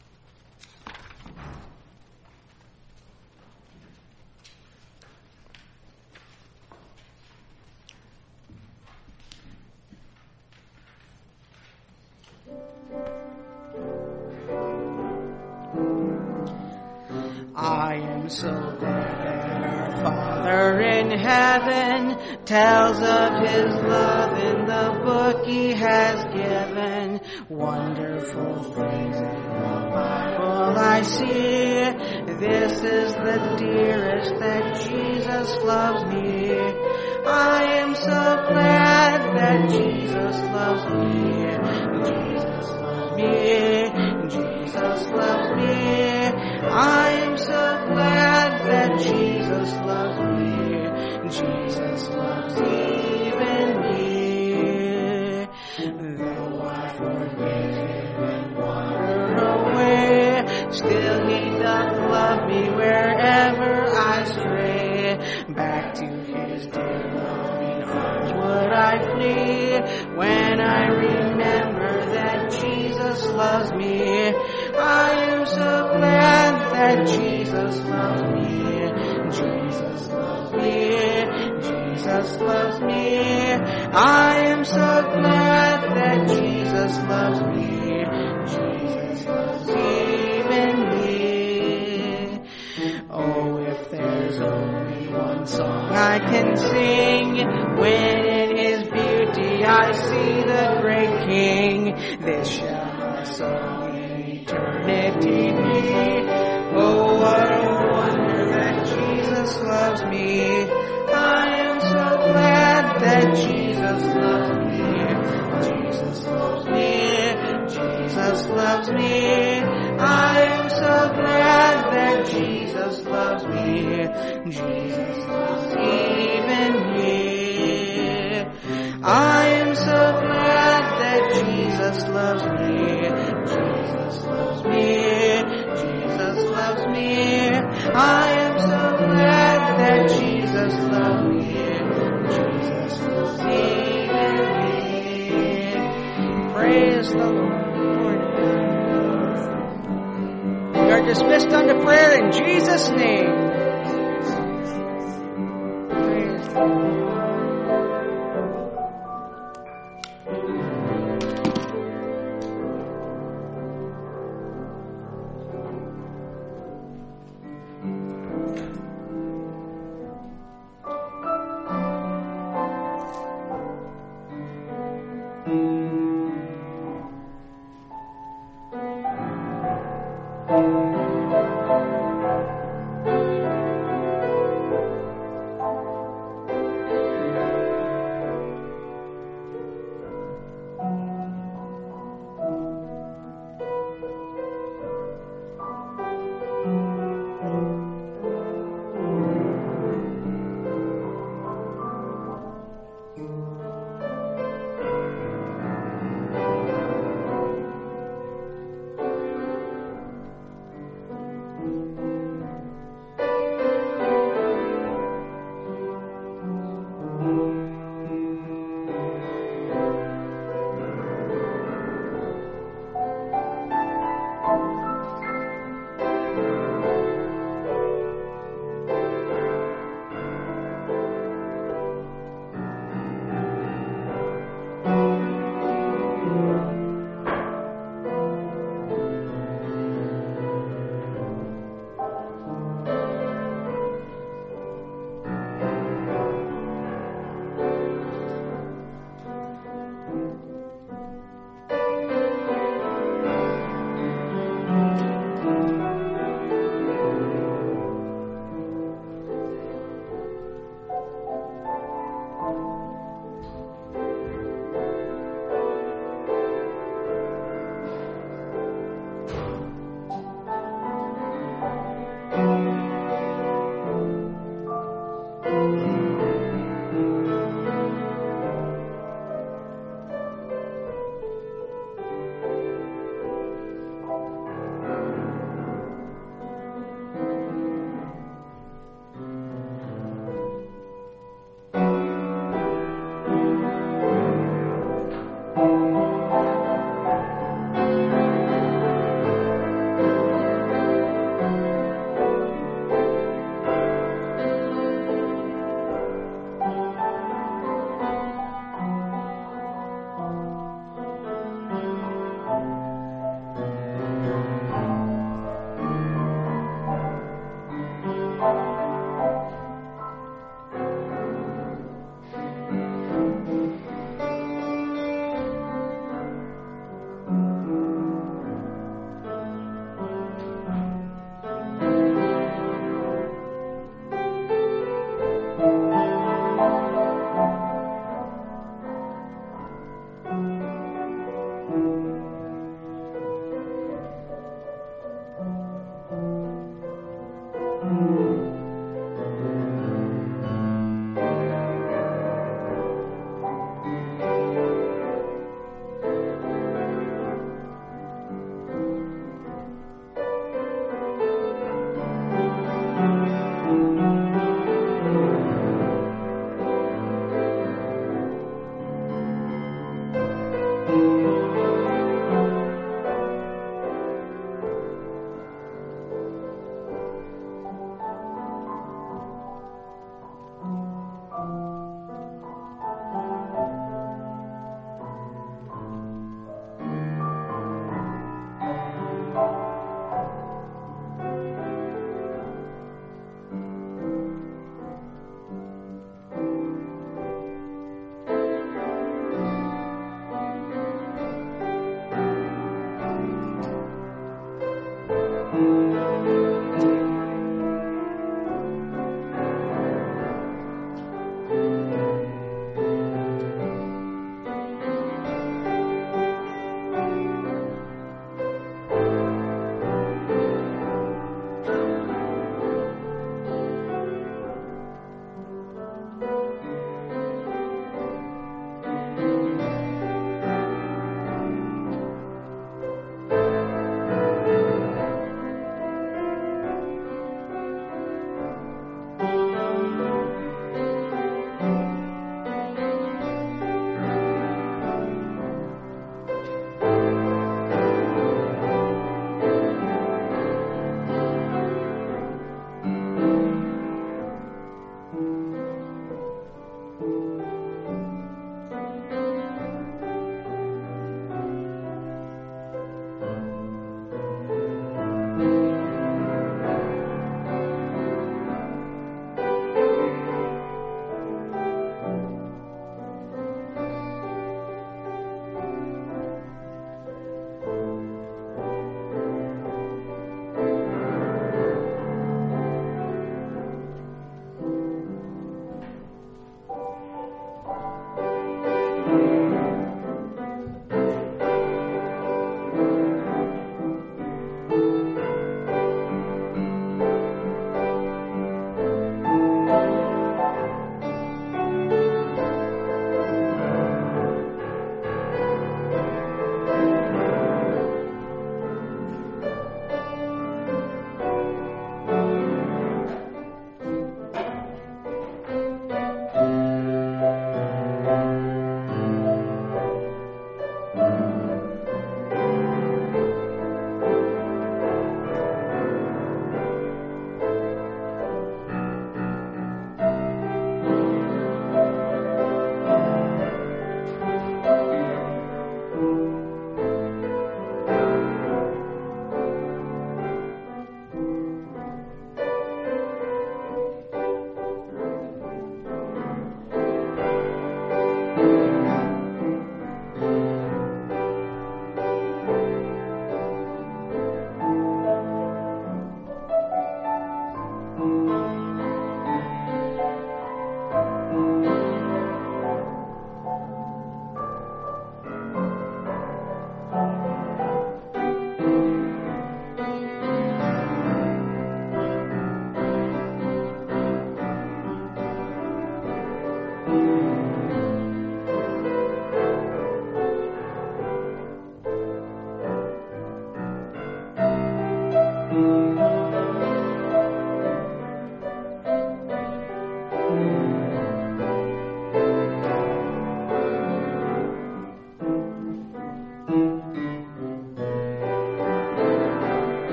I am so glad that our Father in heaven tells of His love in the book He has given. Wonderful things in the Bible I see. This is the dearest that Jesus loves me. I am so glad that Jesus loves me. Jesus loves me. Jesus loves me. I am so glad that Jesus loves me. Jesus loves even me. Though I forget and wander away, still he doth love me wherever I stray. Back to his dear loving arms would I flee when I remember that Jesus loves me. I am so glad that Jesus loves me. Jesus loves me. Jesus loves me. I am so glad that Jesus loves me. Jesus loves even me. Oh, if there's only one song I can sing, when in his beauty I see the great King, this shall my song in eternity be. Oh, what a wonder that Jesus loves me. I am so glad that Jesus loves me. Jesus loves me. Jesus loves me. I am so glad that Jesus loves me. Jesus loves even me. I am so glad that Jesus loves me. Jesus loves me. Jesus loves me. I am so glad that Jesus loves me. Jesus loves even me. Praise the Lord. We are dismissed unto prayer in Jesus' name. Praise the Lord.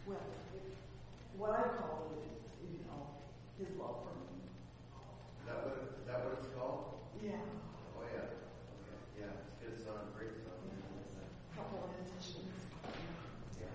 Well, what I call it is, his love for me.
Is that what it's called?
Yeah.
Oh yeah. Okay. Yeah, it's a good song, great song.
A couple of musicians.
Yeah.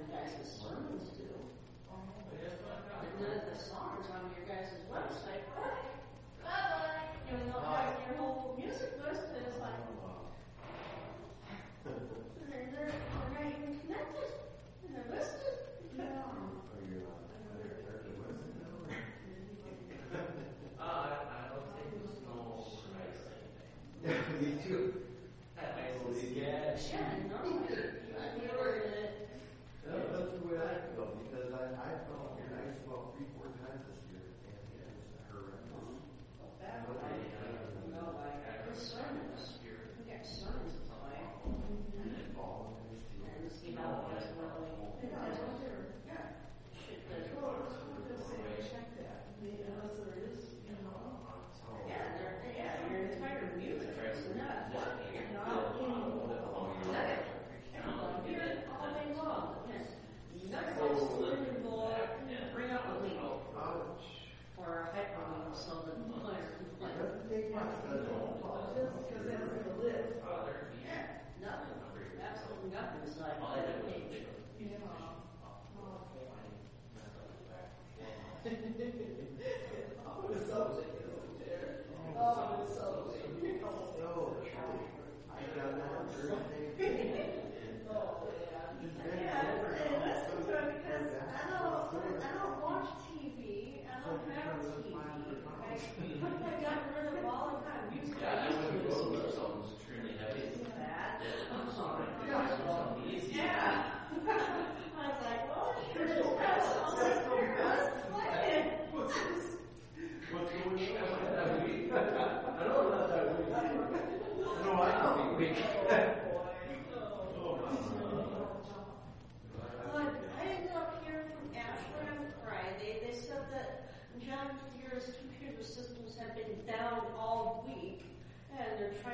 None of the songs on your guys' website